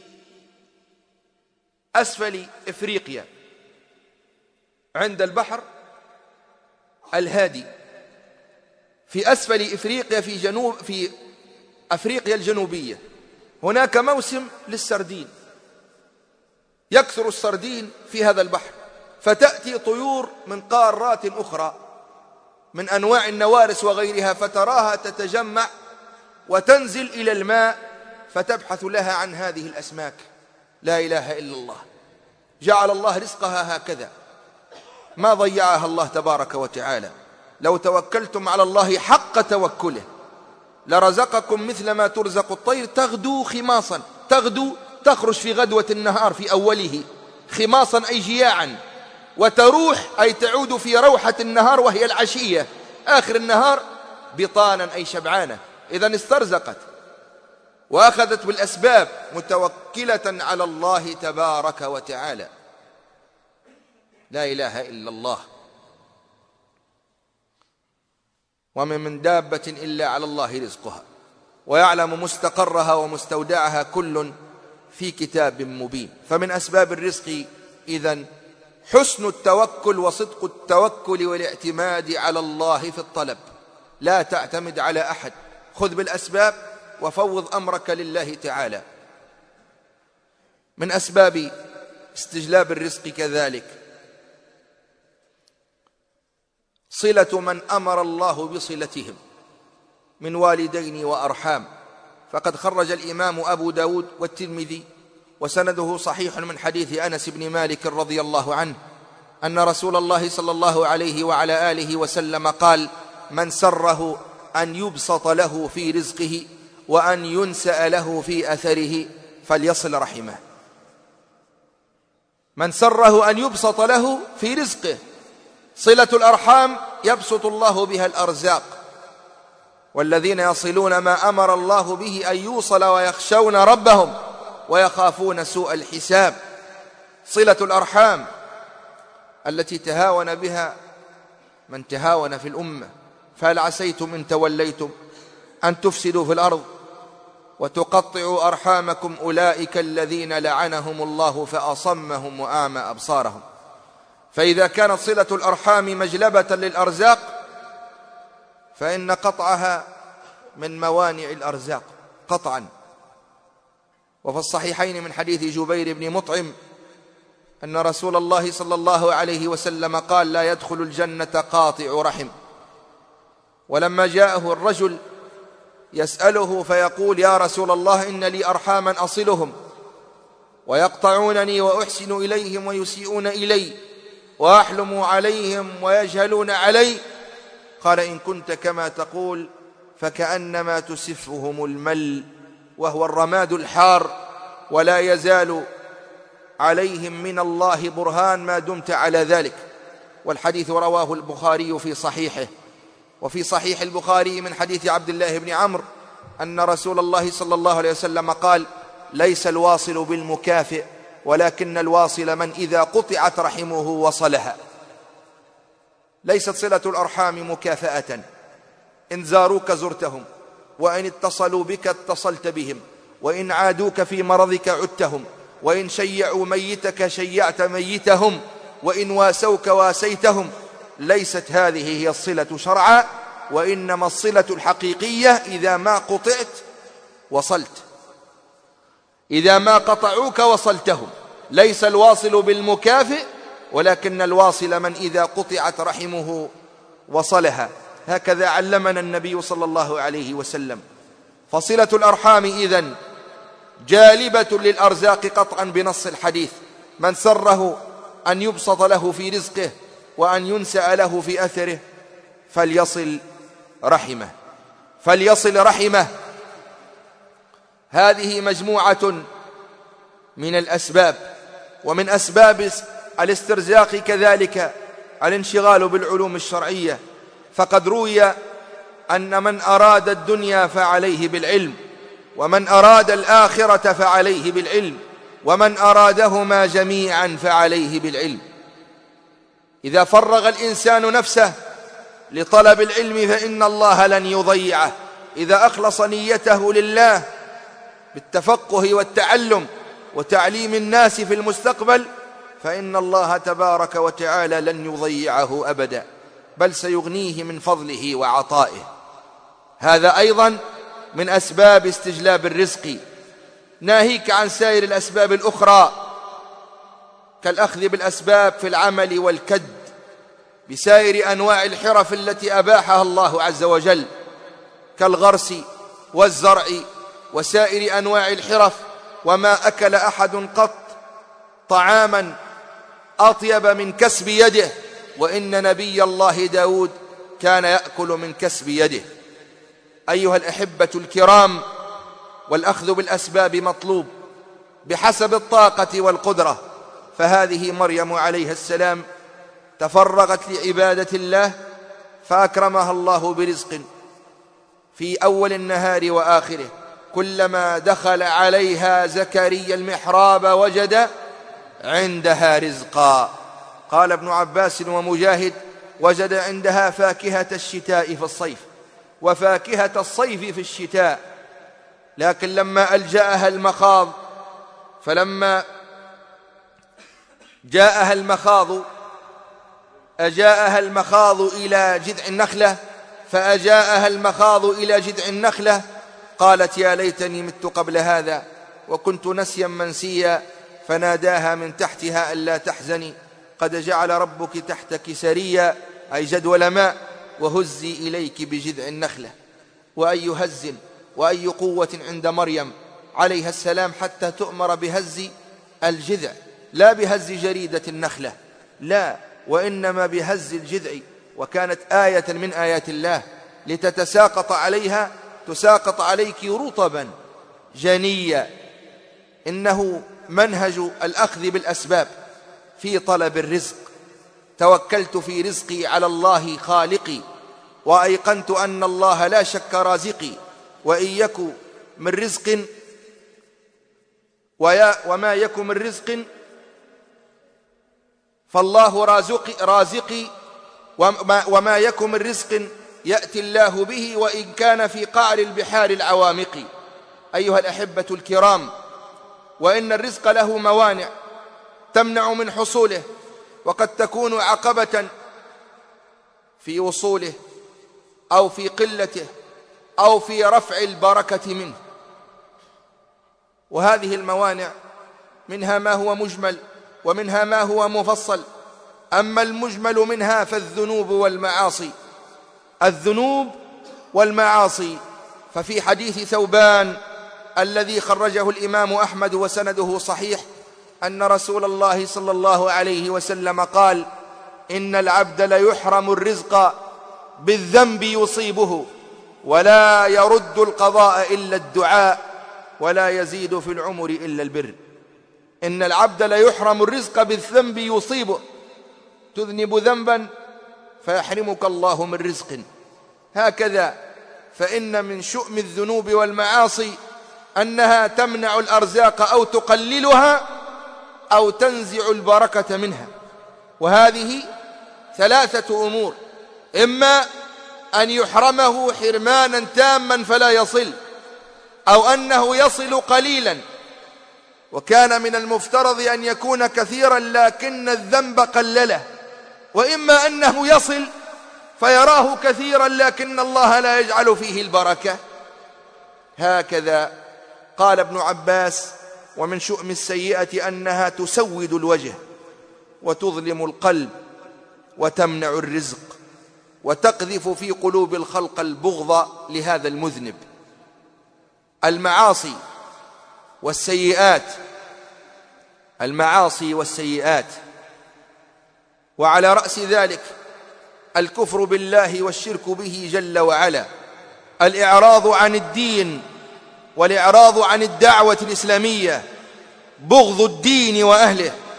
أسفل إفريقيا عند البحر الهادي، في أسفل إفريقيا في أفريقيا الجنوبية، هناك موسم للسردين، يكثر السردين في هذا البحر، فتأتي طيور من قارات أخرى من أنواع النوارس وغيرها، فتراها تتجمع وتنزل إلى الماء فتبحث لها عن هذه الأسماك. لا إله إلا الله، جعل الله رزقها هكذا، ما ضيعها الله تبارك وتعالى. لو توكلتم على الله حق توكله لرزقكم مثل ما ترزق الطير تغدو خماصا. تغدو تخرج في غدوة النهار في أوله خماصا أي جياعا، وتروح أي تعود في روحة النهار وهي العشية آخر النهار بطانا أي شبعانة. إذن استرزقت وأخذت بالأسباب متوكلة على الله تبارك وتعالى. لا إله إلا الله. ومن دابة إلا على الله رزقها ويعلم مستقرها ومستودعها كل في كتاب مبين. فمن أسباب الرزق إذن حسن التوكل وصدق التوكل والاعتماد على الله في الطلب. لا تعتمد على أحد، خذ بالأسباب وفوض أمرك لله تعالى. من أسباب استجلاب الرزق كذلك صلة من أمر الله بصلتهم من والدين وأرحام. فقد خرج الإمام أبو داود والترمذي وسنده صحيح من حديث أنس بن مالك رضي الله عنه أن رسول الله صلى الله عليه وعلى آله وسلم قال: من سره أن يبسط له في رزقه وأن ينسأ له في أثره فليصل رحمه. من سره أن يبسط له في رزقه، صلة الأرحام يبسط الله بها الأرزاق، والذين يصلون ما أمر الله به أن يوصل ويخشون ربهم ويخافون سوء الحساب. صلة الأرحام التي تهاون بها من تهاون في الأمة. فهل عسيتم إن توليتم أن تفسدوا في الأرض وتقطعوا أرحامكم أولئك الذين لعنهم الله فأصمهم وأعمى أبصارهم. فإذا كانت صلة الأرحام مجلبة للأرزاق فإن قطعها من موانع الأرزاق قطعا. وفي الصحيحين من حديث جبير بن مطعم أن رسول الله صلى الله عليه وسلم قال: لا يدخل الجنة قاطع رحم. ولما جاءه الرجل يسأله فيقول: يا رسول الله إن لي أرحاما أصلهم ويقطعونني وأحسن إليهم ويسيئون إلي وأحلم عليهم ويجهلون علي، قال: إن كنت كما تقول فكأنما تسفهم المل وهو الرماد الحار، ولا يزال عليهم من الله برهان ما دمت على ذلك. والحديث رواه البخاري في صحيحه. وفي صحيح البخاري من حديث عبد الله بن عمرو أن رسول الله صلى الله عليه وسلم قال: ليس الواصل بالمكافئ ولكن الواصل من إذا قطعت رحمه وصلها. ليست صلة الأرحام مكافأة، إن زاروك زرتهم، وإن اتصلوا بك اتصلت بهم، وإن عادوك في مرضك عدتهم، وإن شيعوا ميتك شيعت ميتهم، وإن واسوك واسيتهم. ليست هذه هي الصلة شرعا، وإنما الصلة الحقيقية إذا ما قطعت وصلت، إذا ما قطعوك وصلتهم. ليس الواصل بالمكافئ ولكن الواصل من إذا قطعت رحمه وصلها. هكذا علمنا النبي صلى الله عليه وسلم. فصلة الأرحام إذن جالبة للأرزاق قطعا بنص الحديث. من سره أن يبسط له في رزقه وأن ينسأ له في أثره فليصل رحمه. فليصل رحمه. هذه مجموعة من الأسباب ومن أسباب الاسترزاق كذلك الانشغال بالعلوم الشرعية، فقد روي أن من أراد الدنيا فعليه بالعلم، ومن أراد الآخرة فعليه بالعلم، ومن أرادهما جميعا فعليه بالعلم. إذا فرغ الإنسان نفسه لطلب العلم فإن الله لن يضيعه، إذا أخلص نيته لله بالتفقه والتعلم وتعليم الناس في المستقبل فإن الله تبارك وتعالى لن يضيعه أبدا، بل سيغنيه من فضله وعطائه. هذا أيضا من أسباب استجلاب الرزق، ناهيك عن سائر الأسباب الأخرى كالأخذ بالأسباب في العمل والكد بسائر أنواع الحرف التي أباحها الله عز وجل، كالغرس والزرع وسائر أنواع الحرف. وما أكل أحد قط طعاما أطيب من كسب يده، وإن نبي الله داود كان يأكل من كسب يده. أيها الأحبة الكرام، والأخذ بالأسباب مطلوب بحسب الطاقة والقدرة، فهذه مريم عليها السلام تفرغت لعبادة الله فأكرمها الله برزق في أول النهار وآخره. كلما دخل عليها زكريا المحراب وجد عندها رزقا. قال ابن عباس ومجاهد: وجد عندها فاكهة الشتاء في الصيف وفاكهة الصيف في الشتاء. لكن لما ألجأها المخاض، فلما أجاءها المخاض إلى جذع النخلة، فأجاءها المخاض إلى جذع النخلة قالت: يا ليتني مت قبل هذا وكنت نسيا منسيا. فناداها من تحتها: ألا تحزني، قد جعل ربك تحتك سريا، أي جدول ماء، وهزي إليك بجذع النخلة. وأي هز وأي قوة عند مريم عليها السلام حتى تؤمر بهز الجذع، لا بهز جريدة النخلة، لا، وإنما بهز الجذع. وكانت آية من آيات الله لتتساقط عليها، تساقط عليك رطبا جنيا. إنه منهج الأخذ بالأسباب في طلب الرزق. توكلت في رزقي على الله خالقي، وأيقنت أن الله لا شك رازقي، وإن يك من رزق وما يك من رزق فالله رازقي، وما يك من رزق يأتي الله به وإن كان في قعر البحار العوامق. أيها الأحبة الكرام، وإن الرزق له موانع تمنع من حصوله، وقد تكون عقبة في وصوله أو في قلته أو في رفع البركة منه. وهذه الموانع منها ما هو مجمل ومنها ما هو مفصل. أما المجمل منها فالذنوب والمعاصي. الذنوب والمعاصي، ففي حديث ثوبان الذي خرجه الإمام أحمد وسنده صحيح أن رسول الله صلى الله عليه وسلم قال: إن العبد ليحرم الرزق بالذنب يصيبه، ولا يرد القضاء إلا الدعاء، ولا يزيد في العمر إلا البر. إن العبد ليحرم الرزق بالذنب يصيبه، تذنب ذنبا فيحرمك الله من رزق. هكذا، فإن من شؤم الذنوب والمعاصي أنها تمنع الأرزاق أو تقللها أو تنزع البركة منها. وهذه ثلاثة أمور: إما أن يحرمه حرمانا تاما فلا يصل، أو أنه يصل قليلا وكان من المفترض أن يكون كثيرا لكن الذنب قلله، وإما أنه يصل فيراه كثيرا لكن الله لا يجعل فيه البركة. هكذا قال ابن عباس: ومن شؤم السيئة أنها تسود الوجه وتظلم القلب وتمنع الرزق وتقذف في قلوب الخلق البغض لهذا المذنب. المعاصي والسيئات، المعاصي والسيئات، وعلى رأس ذلك الكفر بالله والشرك به جل وعلا، الإعراض عن الدين والإعراض عن الدعوة الإسلامية، بغض الدين وأهله،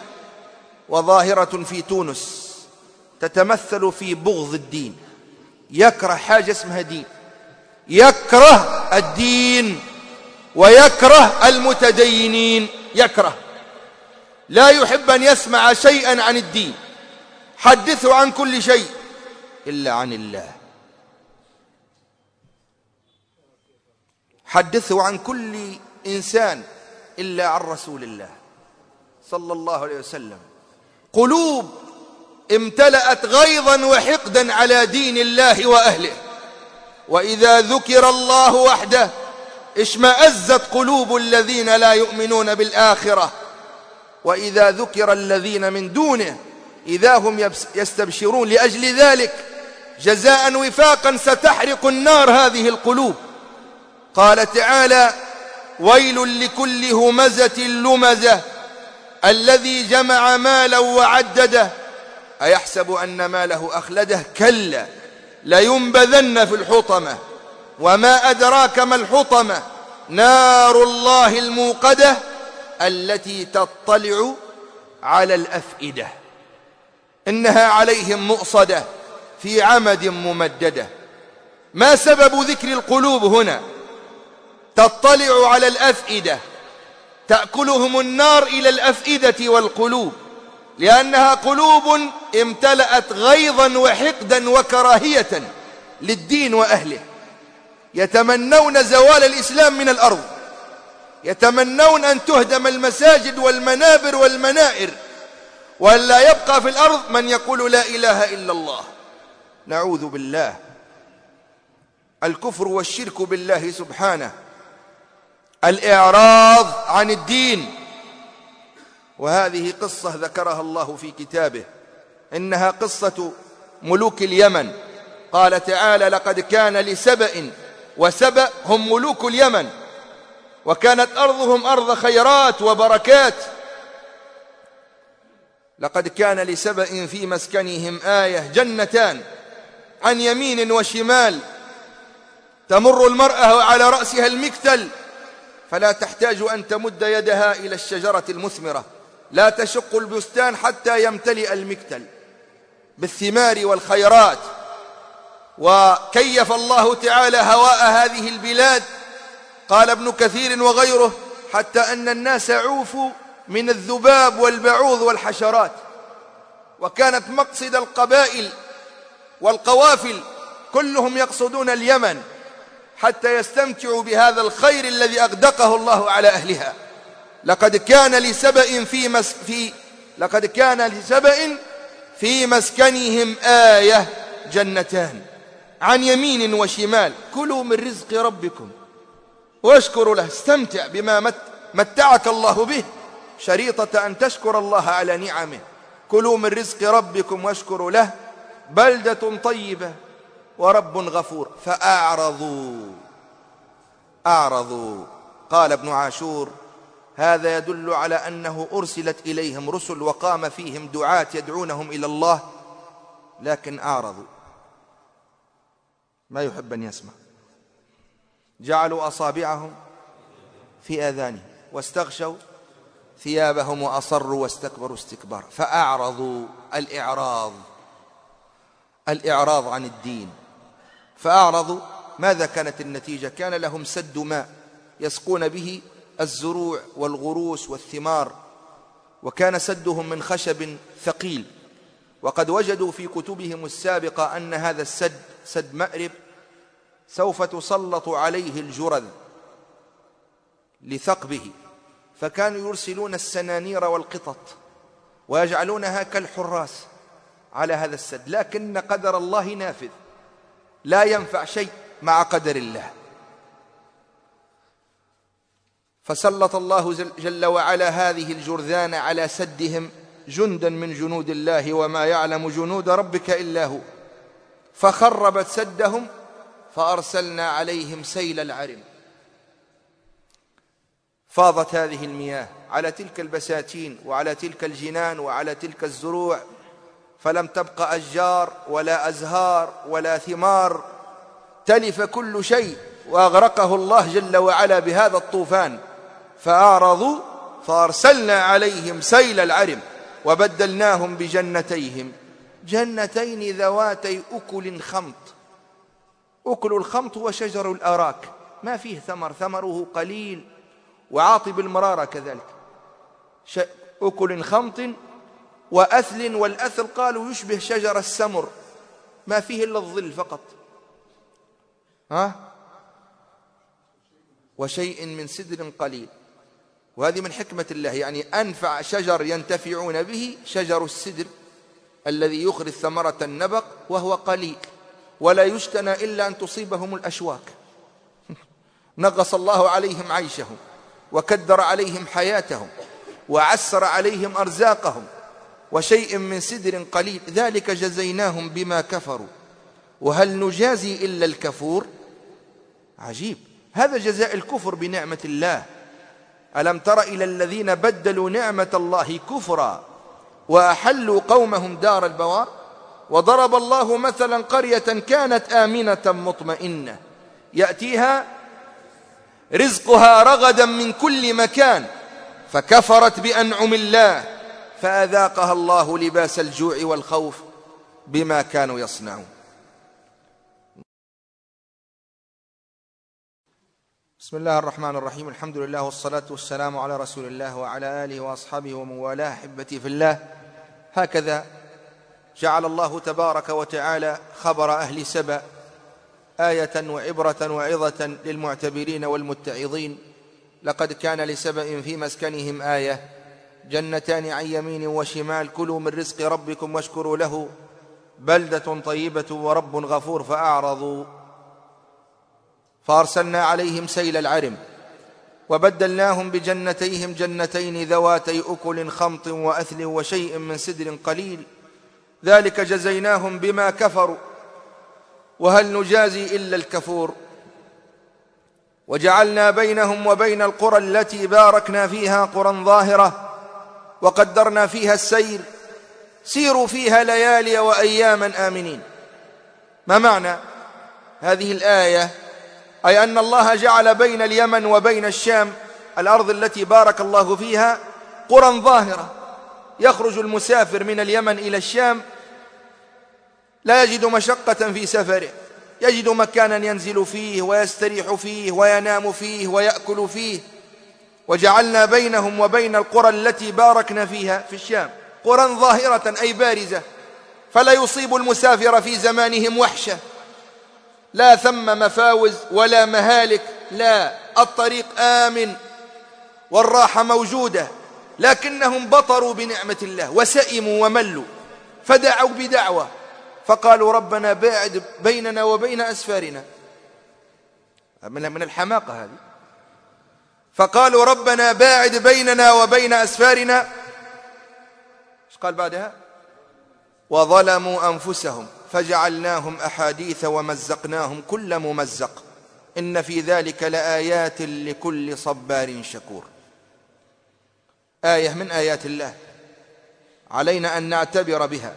وظاهرة في تونس تتمثل في بغض الدين. يكره حاجة اسمها دين، يكره الدين ويكره المتدينين، يكره، لا يحب أن يسمع شيئا عن الدين. حدثوا عن كل شيء إلا عن الله، حدثوا عن كل إنسان إلا عن رسول الله صلى الله عليه وسلم. قلوب امتلأت غيظا وحقدا على دين الله وأهله، وإذا ذكر الله وحده اشمأزت قلوب الذين لا يؤمنون بالآخرة، وإذا ذكر الذين من دونه إذا هم يستبشرون. لأجل ذلك جزاء وفاقا ستحرق النار هذه القلوب. قال تعالى: ويل لكل همزة لمزة الذي جمع مالا وعدده أيحسب أن ماله أخلده كلا لينبذن في الحطمة وما أدراك ما الحطمة نار الله الموقدة التي تطلع على الأفئدة إنها عليهم مؤصدة في عمد ممددة. ما سبب ذكر القلوب هنا؟ تطلع على الأفئدة، تأكلهم النار إلى الأفئدة والقلوب، لأنها قلوب امتلأت غيظا وحقدا وكراهية للدين وأهله، يتمنون زوال الإسلام من الأرض، يتمنون أن تهدم المساجد والمنابر والمنائر، ولا يبقى في الأرض من يقول لا إله إلا الله. نعوذ بالله. الكفر والشرك بالله سبحانه، الإعراض عن الدين. وهذه قصة ذكرها الله في كتابه، إنها قصة ملوك اليمن. قال تعالى: لقد كان لسبأ، وسبأ هم ملوك اليمن، وكانت أرضهم أرض خيرات وبركات. لقد كان لسبأ في مسكنهم آية جنتان عن يمين وشمال تمر المرأة على رأسها المكتل فلا تحتاج أن تمد يدها إلى الشجرة المثمرة، لا تشق البستان حتى يمتلئ المكتل بالثمار والخيرات. وكيف الله تعالى هواء هذه البلاد، قال ابن كثير وغيره: حتى أن الناس عوفوا من الذباب والبعوض والحشرات، وكانت مقصد القبائل والقوافل كلهم يقصدون اليمن حتى يستمتعوا بهذا الخير الذي أغدقه الله على أهلها. لقد كان لسبأ في مسكنهم آية جنتان عن يمين وشمال كلوا من رزق ربكم واشكروا له. استمتع بما متعك الله به، شريطة أن تشكر الله على نعمه. كلوا من رزق ربكم واشكروا له بلدة طيبة ورب غفور. فأعرضوا. قال ابن عاشور: هذا يدل على أنه أرسلت إليهم رسل وقام فيهم دعاة يدعونهم إلى الله، لكن أعرضوا، ما يحب أن يسمع. جعلوا أصابعهم في آذانهم واستغشوا ثيابهم وأصروا واستكبروا استكبارا. فأعرضوا. الإعراض عن الدين. فأعرضوا. ماذا كانت النتيجة؟ كان لهم سد ماء يسقون به الزروع والغروس والثمار، وكان سدهم من خشب ثقيل. وقد وجدوا في كتبهم السابقة أن هذا السد، سد مأرب، سوف تسلط عليه الجرذ لثقبه، فكانوا يرسلون السنانير والقطط ويجعلونها كالحراس على هذا السد. لكن قدر الله نافذ، لا ينفع شيء مع قدر الله. فسلط الله جل وعلا هذه الجرذان على سدهم جندا من جنود الله، وما يعلم جنود ربك إلا هو. فخربت سدهم فأرسلنا عليهم سيل العرم. فاضت هذه المياه على تلك البساتين وعلى تلك الجنان وعلى تلك الزروع، فلم تبق أشجار ولا أزهار ولا ثمار، تلف كل شيء، وأغرقه الله جل وعلا بهذا الطوفان. فأعرضوا فأرسلنا عليهم سيل العرم. وبدلناهم بجنتين ذواتي أكل خمط. أكل الخمط هو شجر الأراك، ما فيه ثمر، ثمره قليل وعاطب المرارة كذلك. أكل خمط وأثل، والأثل قالوا يشبه شجر السمر، ما فيه إلا الظل فقط. وشيء من سدر قليل. وهذه من حكمة الله، يعني أنفع شجر ينتفعون به شجر السدر الذي يخرج ثمرة النبق وهو قليل، ولا يجتنى إلا أن تصيبهم الأشواك. نغص الله عليهم عيشهم وكدر عليهم حياتهم وعسر عليهم أرزاقهم. وشيء من سدر قليل ذلك جزيناهم بما كفروا وهل نجازي إلا الكفور. عجيب، هذا جزاء الكفر بنعمة الله. ألم تر إلى الذين بدلوا نعمة الله كفرا وأحلوا قومهم دار البوار. وضرب الله مثلا قرية كانت آمنة مطمئنة يأتيها رزقها رغدا من كل مكان فكفرت بأنعم الله فأذاقها الله لباس الجوع والخوف بما كانوا يصنعون. بسم الله الرحمن الرحيم. الحمد لله والصلاة والسلام على رسول الله وعلى آله وأصحابه ومن والاه. أحبتي في الله، هكذا جعل الله تبارك وتعالى خبر أهل سبأ آية وعبرة وعظة للمعتبرين والمتعظين. لقد كان لسبأ في مسكنهم آية جنتان عن يمين وشمال كلوا من رزق ربكم واشكروا له بلدة طيبة ورب غفور فأعرضوا فأرسلنا عليهم سيل العرم وبدلناهم بجنتيهم جنتين ذواتي أكل خمط وأثل وشيء من سدر قليل ذلك جزيناهم بما كفروا وهل نجازي إلا الكفور. وجعلنا بينهم وبين القرى التي باركنا فيها قرى ظاهرة وقدرنا فيها السير سيروا فيها ليالي وأياما آمنين. ما معنى هذه الآية؟ أي أن الله جعل بين اليمن وبين الشام الأرض التي بارك الله فيها قرى ظاهرة، يخرج المسافر من اليمن إلى الشام لا يجد مشقة في سفره، يجد مكانا ينزل فيه ويستريح فيه وينام فيه ويأكل فيه. وجعلنا بينهم وبين القرى التي باركنا فيها في الشام قرى ظاهرة أي بارزة، فلا يصيب المسافر في زمانهم وحشة، لا ثم مفاوز ولا مهالك، لا، الطريق آمن والراحة موجودة. لكنهم بطروا بنعمة الله وسئموا وملوا فدعوا بدعوة فقالوا ربنا باعد بيننا وبين أسفارنا، من الحماقة هذه. فقالوا ربنا باعد بيننا وبين أسفارنا، ايش قال بعدها؟ وظلموا أنفسهم فجعلناهم أحاديث ومزقناهم كل ممزق إن في ذلك لآيات لكل صبار شكور. آية من آيات الله علينا أن نعتبر بها.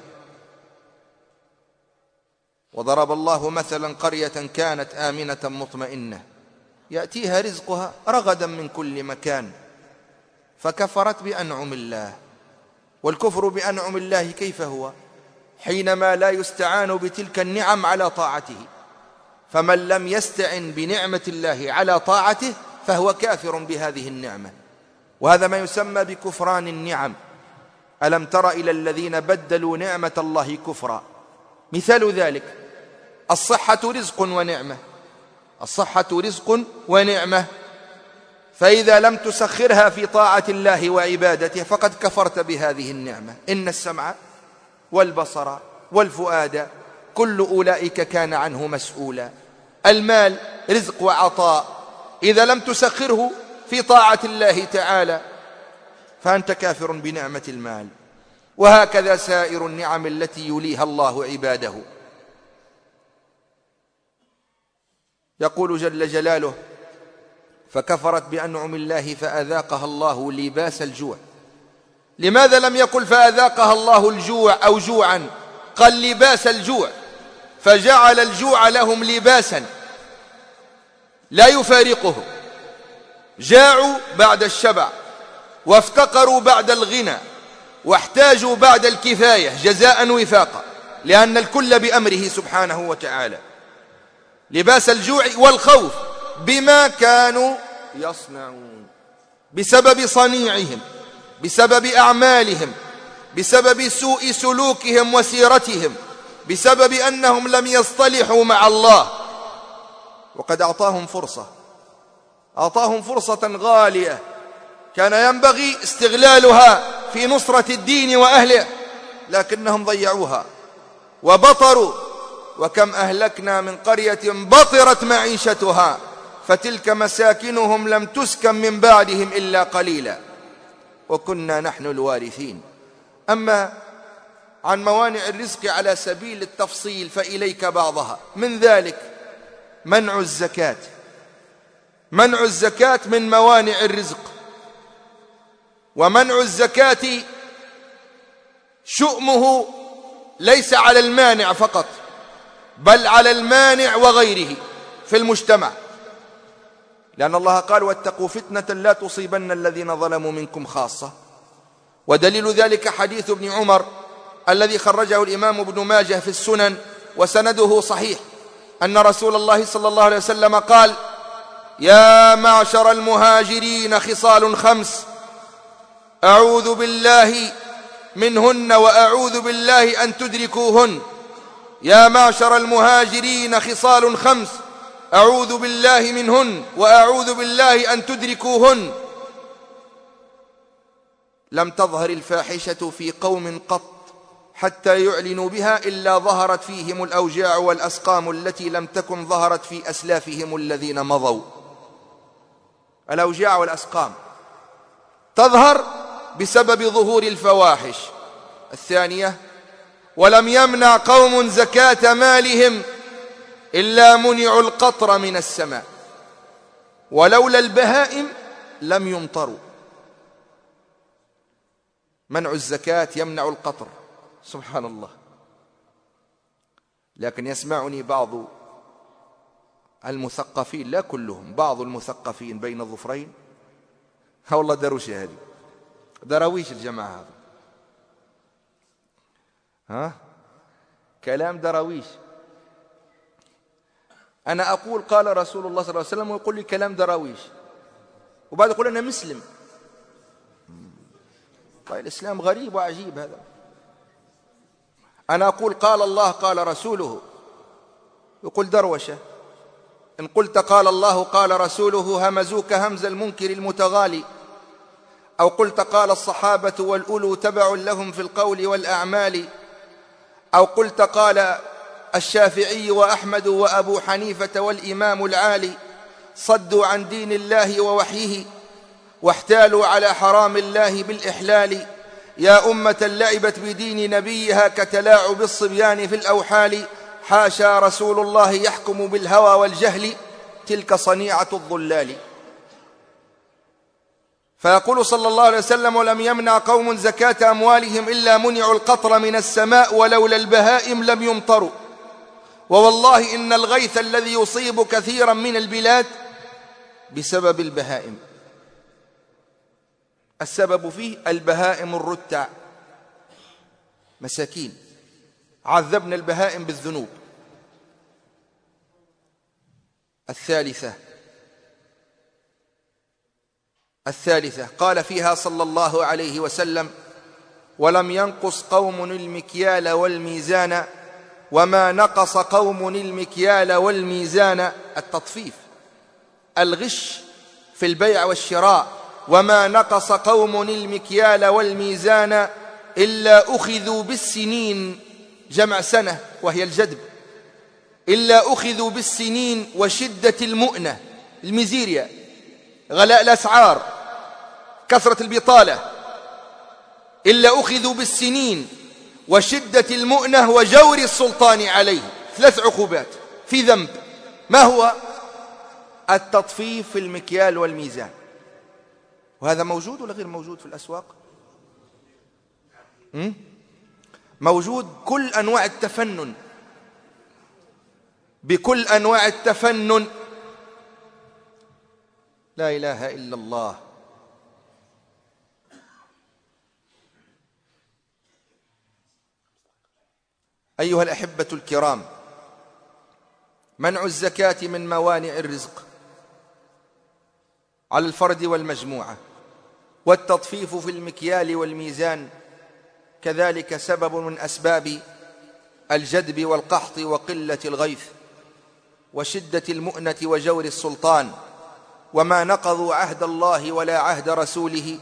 وضرب الله مثلا قرية كانت آمنة مطمئنة يأتيها رزقها رغدا من كل مكان فكفرت بأنعم الله. والكفر بأنعم الله كيف هو؟ حينما لا يستعان بتلك النعم على طاعته، فمن لم يستعن بنعمة الله على طاعته فهو كافر بهذه النعمة، وهذا ما يسمى بكفران النعم. ألم تر إلى الذين بدلوا نعمة الله كفرا. مثال ذلك الصحة رزق ونعمة، الصحة رزق ونعمة، فإذا لم تسخرها في طاعة الله وعبادته فقد كفرت بهذه النعمة. إن السمع والبصر والفؤاد كل أولئك كان عنه مسؤولا. المال رزق وعطاء، إذا لم تسخره في طاعة الله تعالى فأنت كافر بنعمة المال. وهكذا سائر النعم التي يليها الله عباده. يقول جل جلاله فكفرت بأنعم الله فأذاقها الله لباس الجوع. لماذا لم يقل فأذاقها الله الجوع أو جوعا؟ قال لباس الجوع، فجعل الجوع لهم لباسا لا يفارقه. جاعوا بعد الشبع وافتقروا بعد الغنى واحتاجوا بعد الكفاية جزاء وفاقا، لأن الكل بأمره سبحانه وتعالى. لباس الجوع والخوف بما كانوا يصنعون، بسبب صنيعهم، بسبب أعمالهم، بسبب سوء سلوكهم وسيرتهم، بسبب أنهم لم يصطلحوا مع الله. وقد أعطاهم فرصة غالية كان ينبغي استغلالها في نصرة الدين وأهله، لكنهم ضيعوها وبطروا. وكم أهلكنا من قرية بطرت معيشتها فتلك مساكنهم لم تسكن من بعدهم إلا قليلا وكنا نحن الوارثين. أما عن موانع الرزق على سبيل التفصيل فإليك بعضها. من ذلك منع الزكاة. منع الزكاة من موانع الرزق. ومنع الزكاة شؤمه ليس على المانع فقط، بل على المانع وغيره في المجتمع، لأن الله قال: واتقوا فتنة لا تصيبن الذين ظلموا منكم خاصة. ودليل ذلك حديث ابن عمر الذي خرجه الإمام ابن ماجه في السنن وسنده صحيح، أن رسول الله صلى الله عليه وسلم قال: يا معشر المهاجرين خصال 5 أعوذ بالله منهن وأعوذ بالله أن تدركوهن. يا معشر المهاجرين خصال 5 أعوذ بالله منهن وأعوذ بالله أن تدركوهن. لم تظهر الفاحشة في قوم قط حتى يعلنوا بها إلا ظهرت فيهم الأوجاع والأسقام التي لم تكن ظهرت في أسلافهم الذين مضوا. الأوجاع والأسقام تظهر بسبب ظهور الفواحش. الثانية: ولم يمنع قوم زكاة مالهم إلا منعوا القطر من السماء، ولولا البهائم لم يمطروا. منع الزكاة يمنع القطر، سبحان الله. لكن يسمعني بعض المثقفين، لا كلهم، بعض المثقفين بين الظفرين، ها والله دروشة هذه، دراويش الجماعة هذا، ها كلام دراويش. أنا أقول قال رسول الله صلى الله عليه وسلم ويقول لي كلام دراويش، وبعد يقول أنا مسلم. طيب الإسلام غريب وعجيب هذا. أنا أقول قال الله قال رسوله، يقول دروشة. إن قلت قال الله قال رسوله همزوك همز المنكر المتغالي، أو قلت قال الصحابة والأولو تبع لهم في القول والأعمال، أو قلت قال الشافعي وأحمد وأبو حنيفة والإمام العالي، صدوا عن دين الله ووحيه واحتالوا على حرام الله بالإحلال. يا أمة لعبت بدين نبيها كتلاعب الصبيان في الأوحال. حاشا رسول الله يحكم بالهوى والجهل، تلك صنيعة الضلال. فيقول صلى الله عليه وسلم: ولم يمنع قوم زكاة أموالهم إلا منعوا القطر من السماء ولولا البهائم لم يمطروا. ووالله إن الغيث الذي يصيب كثيرا من البلاد بسبب البهائم. السبب فيه البهائم الرتع، مساكين، عذبنا البهائم بالذنوب. الثالثة قال فيها صلى الله عليه وسلم: ولم ينقص قوم المكيال والميزان وما نقص قوم المكيال والميزان. التطفيف، الغش في البيع والشراء. وما نقص قوم المكيال والميزان إلا أخذوا بالسنين، جمع سنة وهي الجدب، إلا أخذوا بالسنين وشدة المؤنة، الميزيريا، غلاء الأسعار، كثرة البطالة. إلا أخذوا بالسنين وشدة المؤنة وجور السلطان عليه. 3 عقوبات في ذنب. ما هو؟ التطفيف في المكيال والميزان. وهذا موجود ولا غير موجود في الأسواق؟ موجود. كل أنواع التفنن، بكل أنواع التفنن. لا إله إلا الله. أيها الأحبة الكرام، منع الزكاة من موانع الرزق على الفرد والمجموعة، والتطفيف في المكيال والميزان كذلك سبب من أسباب الجدب والقحط وقلة الغيث وشدة المؤنة وجور السلطان. وما نقضوا عهد الله ولا عهد رسوله،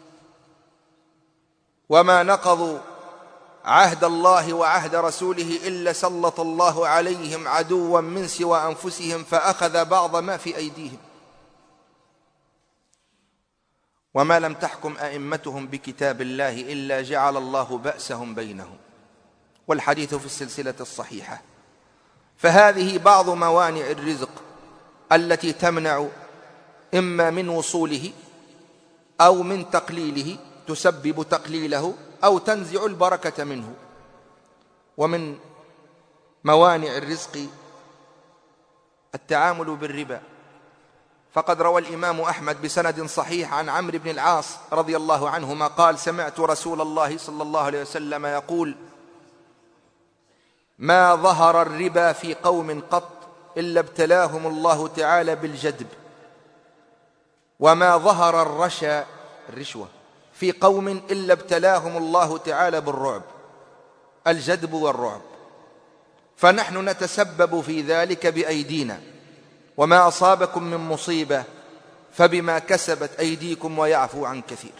وما نقضوا عهد الله وعهد رسوله إلا سلط الله عليهم عدوا من سوى أنفسهم فأخذ بعض ما في أيديهم. وما لم تحكم أئمتهم بكتاب الله إلا جعل الله بأسهم بينهم، والحديث في السلسلة الصحيحة. فهذه بعض موانع الرزق التي تمنع إما من وصوله أو من تقليله، تسبب تقليله أو تنزع البركة منه. ومن موانع الرزق التعامل بالربا، فقد روى الإمام أحمد بسند صحيح عن عمرو بن العاص رضي الله عنهما قال: سمعت رسول الله صلى الله عليه وسلم يقول: ما ظهر الربا في قوم قط إلا ابتلاهم الله تعالى بالجدب، وما ظهر الرشوة في قوم إلا ابتلاهم الله تعالى بالرعب، الجدب والرعب. فنحن نتسبب في ذلك بأيدينا، وما أصابكم من مصيبة فبما كسبت أيديكم ويعفو عن كثير.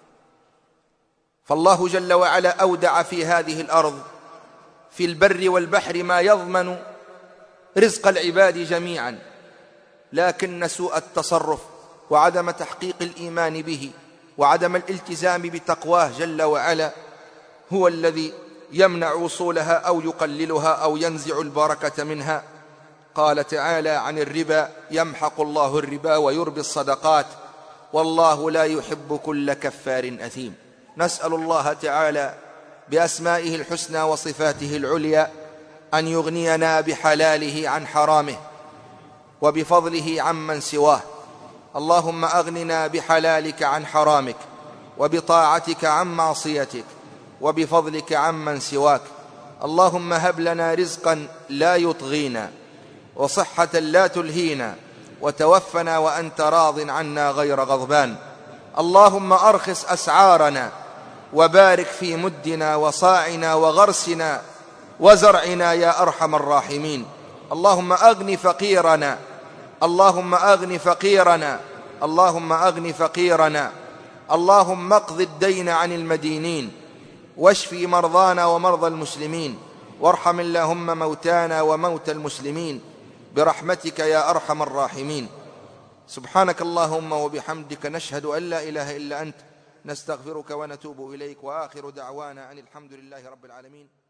فالله جل وعلا أودع في هذه الأرض في البر والبحر ما يضمن رزق العباد جميعا، لكن سوء التصرف وعدم تحقيق الإيمان به وعدم الالتزام بتقواه جل وعلا هو الذي يمنع وصولها أو يقللها أو ينزع البركة منها. قال تعالى عن الربا: يمحق الله الربا ويربي الصدقات والله لا يحب كل كفار أثيم. نسأل الله تعالى بأسمائه الحسنى وصفاته العليا أن يغنينا بحلاله عن حرامه وبفضله عمن سواه. اللهم أغننا بحلالك عن حرامك، وبطاعتك عن معصيتك، وبفضلك عمن سواك. اللهم هب لنا رزقا لا يطغينا، وصحة لا تلهينا، وتوفنا وأنت راض عنا غير غضبان. اللهم أرخص أسعارنا، وبارك في مدنا وصاعنا وغرسنا وزرعنا يا أرحم الراحمين. اللهم أغن فقيرنا، اللهم أغن فقيرنا، اللهم أغن فقيرنا. اللهم اقض الدين عن المدينين، واشفي مرضانا ومرضى المسلمين، وارحم اللهم موتانا وموتى المسلمين برحمتك يا أرحم الراحمين. سبحانك اللهم وبحمدك، نشهد أن لا إله إلا أنت، نستغفرك ونتوب إليك، وآخر دعوانا أن الحمد لله رب العالمين.